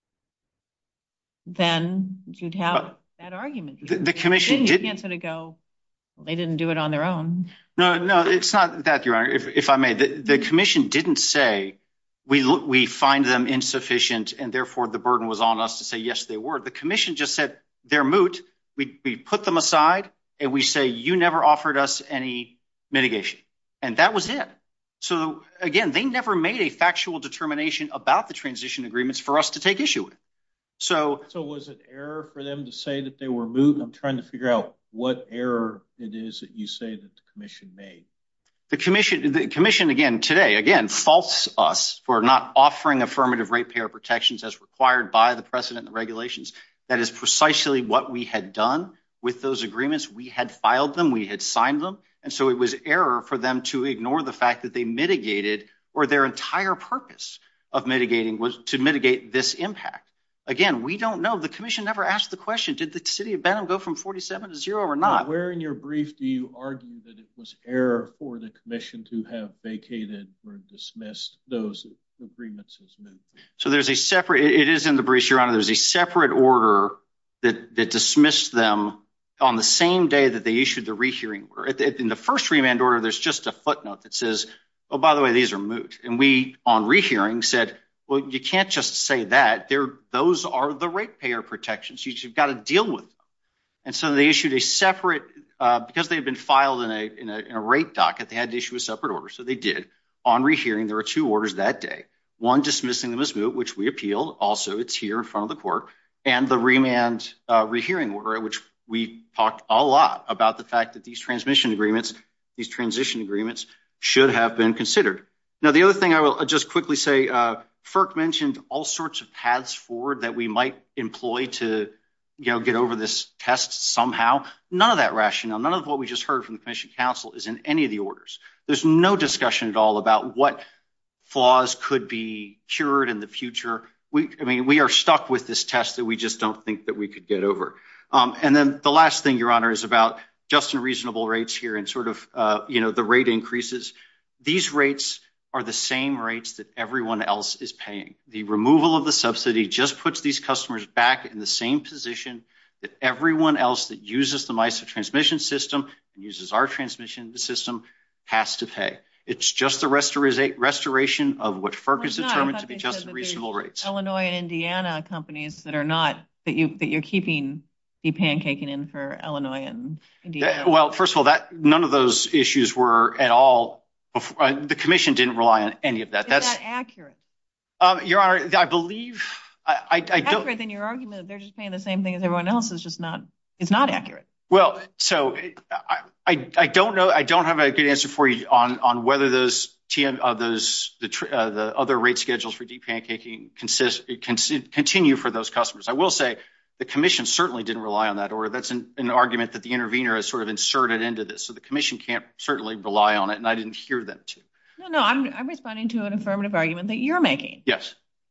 then you'd have that argument. The, the commission did. You can't sort of go, well, they didn't do it on their own. No, no, it's not that, Your Honor. If, if I may, the, the commission didn't say we we find them insufficient and therefore the burden was on us to say, yes, they were. The commission just said they're moot. We, we put them aside and we say, you never offered us any mitigation. And that was it. So, again, they never made a factual determination about the transition agreements for us to take issue with. So, so was it error for them to say that they were moot? I'm trying to figure out what error it is that you say that the commission made. The commission, the commission, again, today, again, faults us for not offering affirmative ratepayer protections as required by the precedent and the regulations. That is precisely what we had done with those agreements. We had filed them. We had signed them. And so it was error for them to ignore the fact that they mitigated, or their entire purpose of mitigating was to mitigate this impact. Again, we don't know. The commission never asked the question, did the city of Benham go from forty-seven to zero or not? Where in your brief do you argue that it was error for the commission to have vacated or dismissed those agreements as moot? So there's a separate, it is in the brief, Your Honor, there's a separate order that, that dismissed them on the same day that they issued the rehearing order. In the first remand order, there's just a footnote that says, oh, by the way, these are moot. And we, on rehearing, said, well, you can't just say that. They're, those are the ratepayer protections. You've got to deal with them. And so they issued a separate, uh, because they had been filed in a, in a in a rate docket, they had to issue a separate order. So they did. On rehearing, there were two orders that day. One dismissing them as moot, which we appealed. Also, it's here in front of the court. And the remand uh, rehearing order, which we talked a lot about the fact that these transmission agreements, these transition agreements should have been considered. Now, the other thing I will just quickly say, uh, FERC mentioned all sorts of paths forward that we might employ to, you know, get over this test somehow. None of that rationale, none of what we just heard from the Commission Council is in any of the orders. There's no discussion at all about what flaws could be cured in the future. We, I mean, we are stuck with this test that we just don't think that we could get over. Um, and then the last thing, Your Honor, is about just and reasonable rates here and sort of, uh, you know, the rate increases. These rates are the same rates that everyone else is paying. The removal of the subsidy just puts these customers back in the same position that everyone else that uses the MISO transmission system and uses our transmission system has to pay. It's just the restora- restoration of what FERC has determined to be just and reasonable rates. Illinois and Indiana companies that are not, that, you, that you're keeping de-pancaking in for Illinois and Indiana. That, well, first of all, that none of those issues were at all, before, uh, the Commission didn't rely on any of that. Is That's that accurate? Um, Your Honor, I believe, I, I, I accurate don't. Accurate than your argument that they're just paying the same thing as everyone else is just not, it's not accurate. Well, so I, I, I don't know. I don't have a good answer for you on, on whether those T M, uh, those the uh, the other rate schedules for de-pancaking consist con- continue for those customers. I will say the Commission certainly didn't rely on that order. That's an, an argument that the intervener has sort of inserted into this. So the Commission can't certainly rely on it, and I didn't hear them to. No, no, I'm I'm responding to an affirmative argument that you're making. Yes.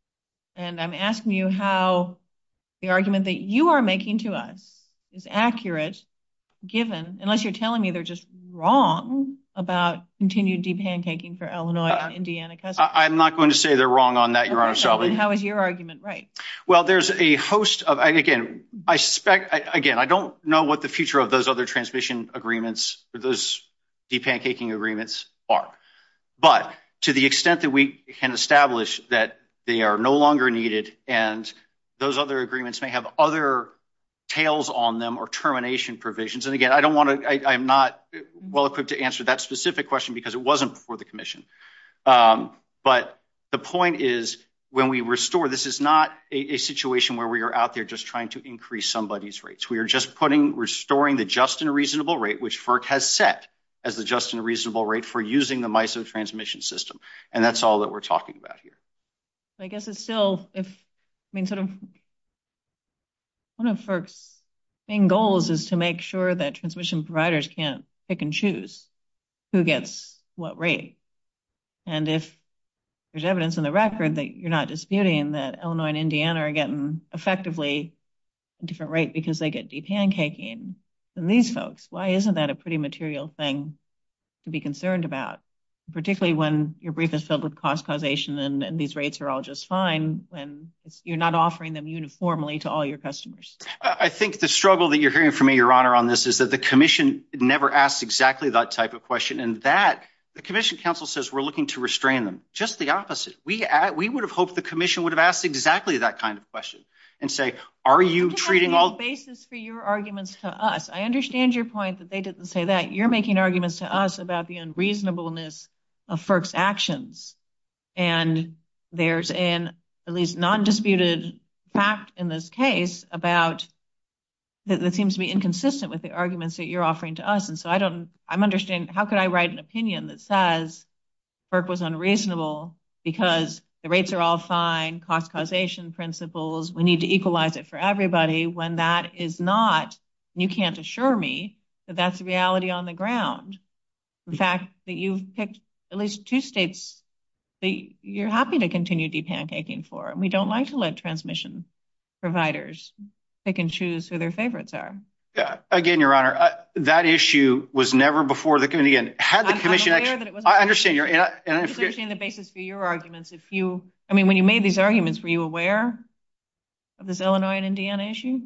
And I'm asking you how the argument that you are making to us is accurate, given, unless you're telling me they're just wrong about continued de-pancaking for Illinois uh, and Indiana customers. I, I'm not going to say they're wrong on that, okay, Your Honor. So then how is your argument right? Well, there's a host of, again, I suspect, again, I don't know what the future of those other transmission agreements, those de-pancaking agreements are. But to the extent that we can establish that they are no longer needed and those other agreements may have other tails on them or termination provisions. And again, I don't want to, I, I'm not well equipped to answer that specific question because it wasn't before the Commission. Um, but the point is when we restore, this is not a, a situation where we are out there just trying to increase somebody's rates. We are just putting, restoring the just and reasonable rate, which FERC has set as the just and reasonable rate for using the MISO transmission system. And that's all that we're talking about here. I guess it's still, if, I mean, sort of, one of FERC's main goals is to make sure that transmission providers can't pick and choose who gets what rate. And if there's evidence in the record that you're not disputing that Illinois and Indiana are getting effectively a different rate because they get de-pancaking than these folks, why isn't that a pretty material thing to be concerned about? Particularly when your brief is filled with cost causation and, and these rates are all just fine when it's, you're not offering them uniformly to all your customers. I think the struggle that you're hearing from me, Your Honor, on this is that the commission never asked exactly that type of question. And that the commission counsel says we're looking to restrain them. Just the opposite. We we would have hoped the commission would have asked exactly that kind of question and say, are you treating all the basis for your arguments to us? I understand your point that they didn't say that. You're making arguments to us about the unreasonableness of FERC's actions. And there's an at least non-disputed fact in this case about that, that seems to be inconsistent with the arguments that you're offering to us. And so I don't, I'm understanding, how could I write an opinion that says FERC was unreasonable because the rates are all fine, cost causation principles, we need to equalize it for everybody when that is not, you can't assure me that that's the reality on the ground. The fact that you've picked at least two states that you're happy to continue de-pancaking for. And we don't like to let transmission providers pick and choose who their favorites are. Yeah, again, Your Honor, uh, that issue was never before the committee. Again, had the I'm, commission I'm actually, that it I understand your, and I, and I I forget, understand the basis for your arguments. If you, I mean, when you made these arguments, were you aware of this Illinois and Indiana issue?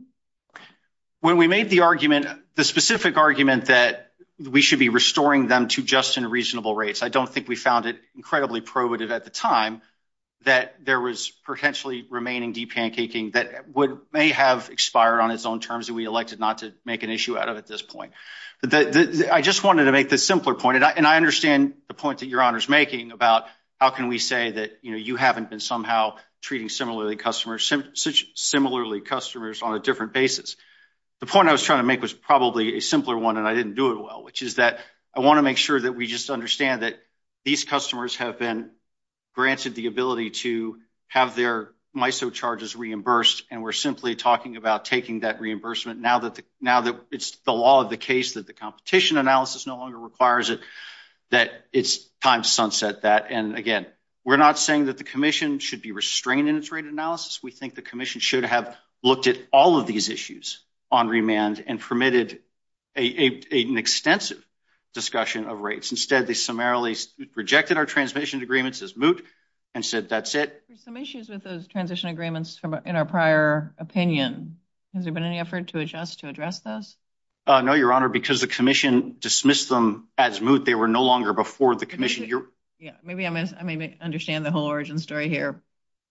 When we made the argument, the specific argument that we should be restoring them to just and reasonable rates, I don't think we found it incredibly probative at the time that there was potentially remaining de-pancaking that would may have expired on its own terms, and we elected not to make an issue out of it at this point. But the, the, I just wanted to make the simpler point, and I, and I understand the point that Your Honor's making about how can we say that, you know, you haven't been somehow treating similarly customers, sim, similarly customers on a different basis. The point I was trying to make was probably a simpler one, and I didn't do it well, which is that I want to make sure that we just understand that these customers have been granted the ability to have their M I S O charges reimbursed, and we're simply talking about taking that reimbursement now that the, now that it's the law of the case that the competition analysis no longer requires it, that it's time to sunset that. And again, we're not saying that the commission should be restrained in its rate analysis. We think the commission should have looked at all of these issues on remand and permitted a, a, a, an extensive discussion of rates. Instead, they summarily rejected our transmission agreements as moot and said, that's it. There's some issues with those transition agreements from in our prior opinion. Has there been any effort to adjust to address those? Uh, no, Your Honor, because the commission dismissed them as moot. They were no longer before the commission. Maybe, yeah, maybe I, mis- I may understand the whole origin story here.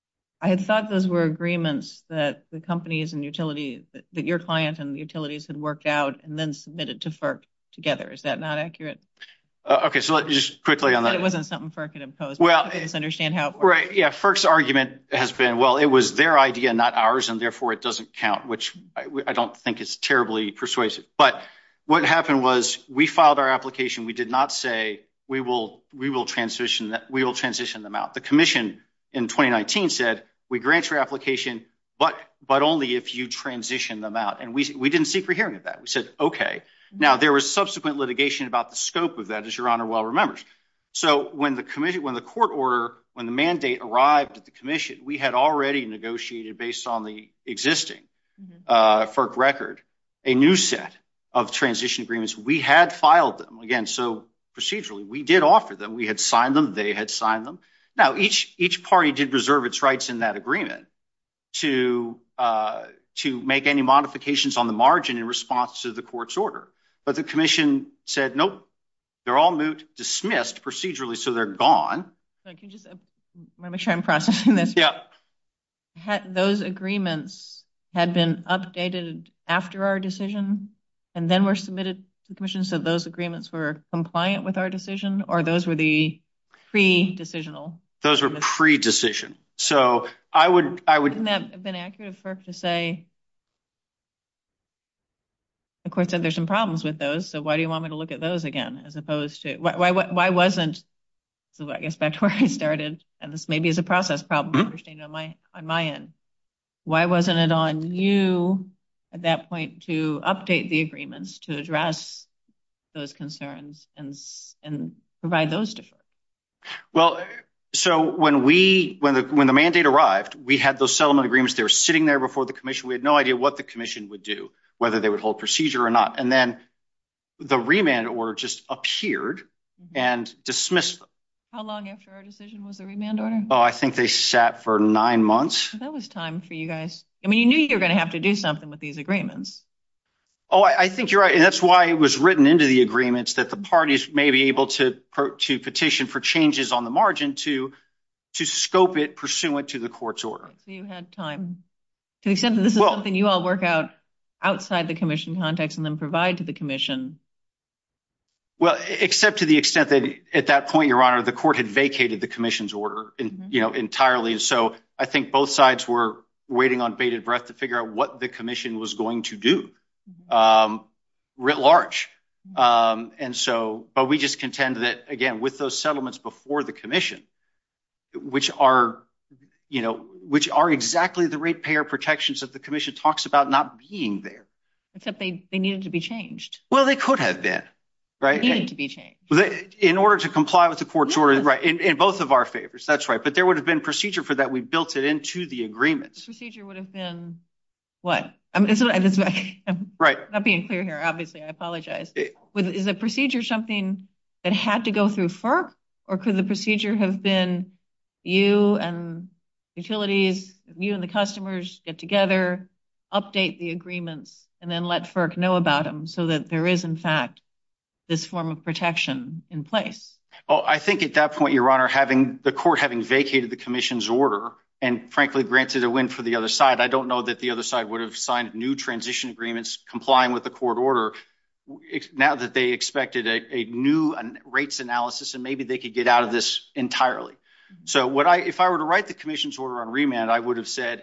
I had thought those were agreements that the companies and utility that, that your client and the utilities had worked out and then submitted to FERC together. Is that not accurate? Uh, okay, so let, just quickly on that. It wasn't something FERC had imposed. Well, I just understand how it works. Right, yeah, FERC's argument has been, well, it was their idea, not ours, and therefore it doesn't count, which I, I don't think is terribly persuasive. But what happened was we filed our application. We did not say we will we will transition that we will transition them out. The commission in twenty nineteen said we grant your application, but but only if you transition them out. And we we didn't seek rehearing of that. We said, okay. Now, there was subsequent litigation about the scope of that, as Your Honor well remembers. So when the commission, when the court order, when the mandate arrived at the commission, we had already negotiated based on the existing uh, FERC record, a new set of transition agreements. We had filed them again. So procedurally, we did offer them. We had signed them. They had signed them. Now, each each party did reserve its rights in that agreement to uh, to make any modifications on the margin in response to the court's order. But the commission said, nope, they're all moot, dismissed procedurally, so they're gone. I can just I want to make sure I'm processing this. Yeah. Had those agreements had been updated after our decision and then were submitted to the commission, so those agreements were compliant with our decision, or those were the pre-decisional? Those were pre-decision. So I would, I would. Wouldn't that have been accurate of FERC to say, the court said there's some problems with those, so why do you want me to look at those again, as opposed to, why why, why wasn't, so I guess back to where I started, and this maybe is a process problem, mm-hmm. understanding on my, on my end. Why wasn't it on you at that point to update the agreements to address those concerns and, and provide those to FERC? Well, so when we when the when the mandate arrived, we had those settlement agreements. They were sitting there before the commission. We had no idea what the commission would do, whether they would hold procedure or not. And then the remand order just appeared and dismissed them. How long after our decision was the remand order? Oh, I think they sat for nine months. That was time for you guys. I mean, you knew you were going to have to do something with these agreements. Oh, I, I think you're right. And that's why it was written into the agreements that the parties may be able to to petition for changes on the margin to to scope it pursuant to the court's order. So you had time. To the extent that this is well, something you all work out outside the commission context and then provide to the commission. Well, except to the extent that at that point, Your Honor, the court had vacated the commission's order, in, mm-hmm. you know, entirely. And so I think both sides were waiting on bated breath to figure out what the commission was going to do, mm-hmm. um, writ large. Mm-hmm. Um, and so, but we just contend that, again, with those settlements before the commission, which are, you know, which are exactly the ratepayer protections that the commission talks about not being there. Except they, they needed to be changed. Well, they could have been. Right. Needed to be changed. In order to comply with the court's yes. order, right, in, in both of our favors. That's right. But there would have been procedure for that. We built it into the agreements. The procedure would have been what? I mean, this is, this is, I'm right. not being clear here. Obviously, I apologize. It, With, is a procedure something that had to go through FERC, or could the procedure have been you and utilities, you and the customers get together, update the agreements, and then let FERC know about them so that there is, in fact, this form of protection in place? Oh, I think at that point, Your Honor, having the court having vacated the commission's order and frankly granted a win for the other side, I don't know that the other side would have signed new transition agreements complying with the court order now that they expected a, a new rates analysis and maybe they could get out of this entirely. Mm-hmm. So what I if I were to write the commission's order on remand, I would have said,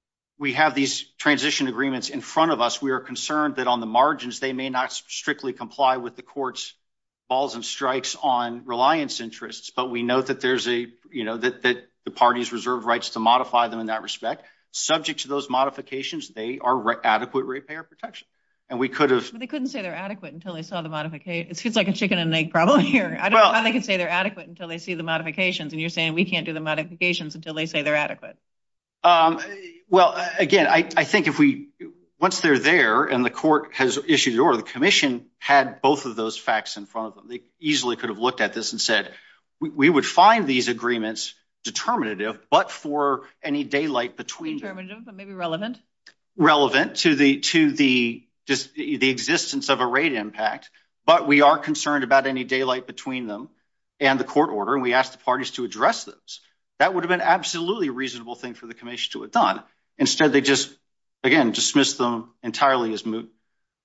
we have these transition agreements in front of us. We are concerned that on the margins, they may not strictly comply with the court's balls and strikes on reliance interests. But we note that there's a, you know, that, that the parties reserve rights to modify them in that respect. Subject to those modifications, they are re- adequate ratepayer protection. And we could have. But they couldn't say they're adequate until they saw the modification. It feels like a chicken and egg problem here. I don't well, know how they could say they're adequate until they see the modifications. And you're saying we can't do the modifications until they say they're adequate. Um, well, again, I, I think if we once they're there and the court has issued the order, the commission had both of those facts in front of them. They easily could have looked at this and said, we, we would find these agreements determinative, but for any daylight between determinative, them, but maybe relevant, relevant to the to the just the existence of a rate impact. But we are concerned about any daylight between them and the court order, and we asked the parties to address those. That would have been absolutely a reasonable thing for the commission to have done. Instead, they just, again, dismissed them entirely as moot,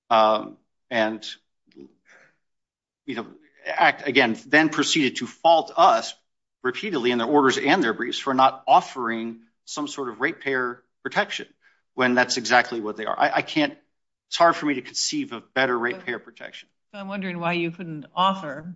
um, and, you know, act again, then proceeded to fault us repeatedly in their orders and their briefs for not offering some sort of ratepayer protection when that's exactly what they are. I, I can't. It's hard for me to conceive of better ratepayer protection. So I'm wondering why you couldn't offer.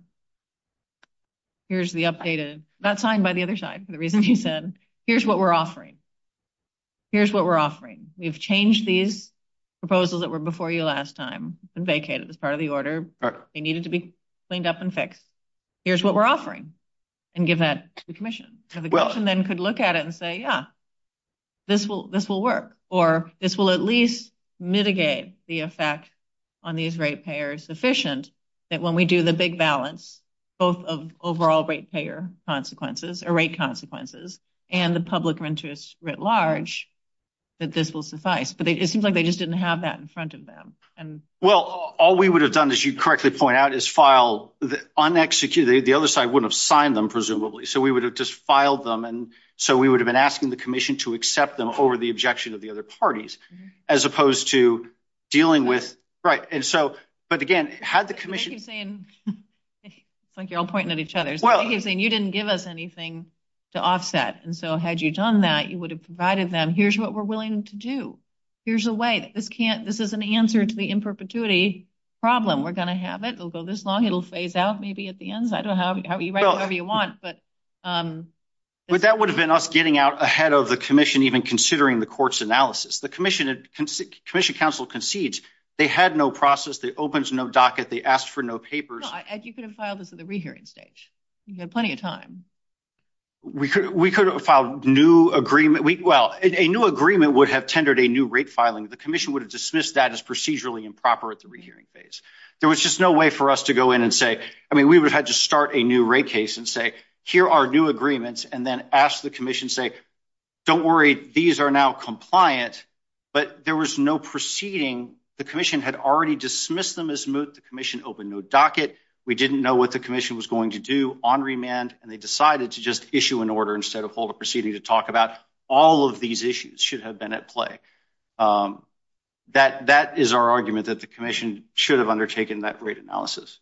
Here's the updated, not signed by the other side for the reason you said. Here's what we're offering. Here's what we're offering. We've changed these proposals that were before you last time and vacated as part of the order. Right. They needed to be cleaned up and fixed. Here's what we're offering, and give that to the commission. So the well, commission then could look at it and say, yeah, this will this will work, or this will at least mitigate the effect on these ratepayers sufficient that when we do the big balance, both of overall ratepayer consequences or rate consequences and the public interest writ large, that this will suffice. But they, it seems like they just didn't have that in front of them. And well, all we would have done, as you correctly point out, is file the unexecuted. The other side wouldn't have signed them, presumably. So we would have just filed them. And so we would have been asking the commission to accept them over the objection of the other parties, mm-hmm. as opposed to dealing with. Right. And so, but again, had the commission. They keep saying, it's like you're all pointing at each other. So well, they keep saying you didn't give us anything to offset. And so had you done that, you would have provided them, here's what we're willing to do. Here's a way that this can't, this is an answer to the in perpetuity problem. We're going to have it. It'll go this long. It'll phase out maybe at the ends. I don't know how, how you write well, however you want, but. Um, but that would have been us getting out ahead of the commission, even considering the court's analysis. The commission, commission counsel concedes They had no process. They opened no docket. They asked for no papers. No, I, you could have filed this at the rehearing stage. You had plenty of time. We could we could have filed new agreement. We, well, a, a new agreement would have tendered a new rate filing. The commission would have dismissed that as procedurally improper at the rehearing phase. There was just no way for us to go in and say, I mean, we would have had to start a new rate case and say, here are new agreements, and then ask the commission, say, don't worry, these are now compliant. But there was no proceeding. The commission had already dismissed them as moot. The commission opened no docket. We didn't know what the commission was going to do on remand, and they decided to just issue an order instead of hold a proceeding to talk about all of these issues should have been at play. Um, that that is our argument, that the commission should have undertaken that rate analysis.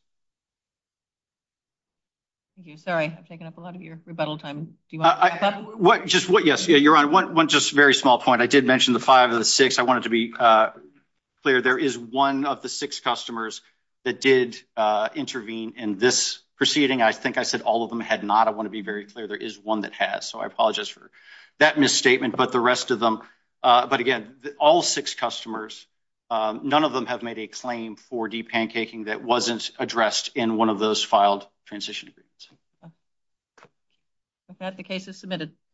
Thank you. Sorry, I've taken up a lot of your rebuttal time. Do you want to wrap uh, I, up? What? Just what? Yes, yeah, Your Honor. One, one just very small point. I did mention the five of the six. I wanted to be uh, clear. There is one of the six customers that did uh, intervene in this proceeding. I think I said all of them had not. I want to be very clear. There is one that has. So I apologize for that misstatement. But the rest of them, uh, but again, the, all six customers, um, none of them have made a claim for depancaking that wasn't addressed in one of those filed transition agreements. With that, the case is submitted.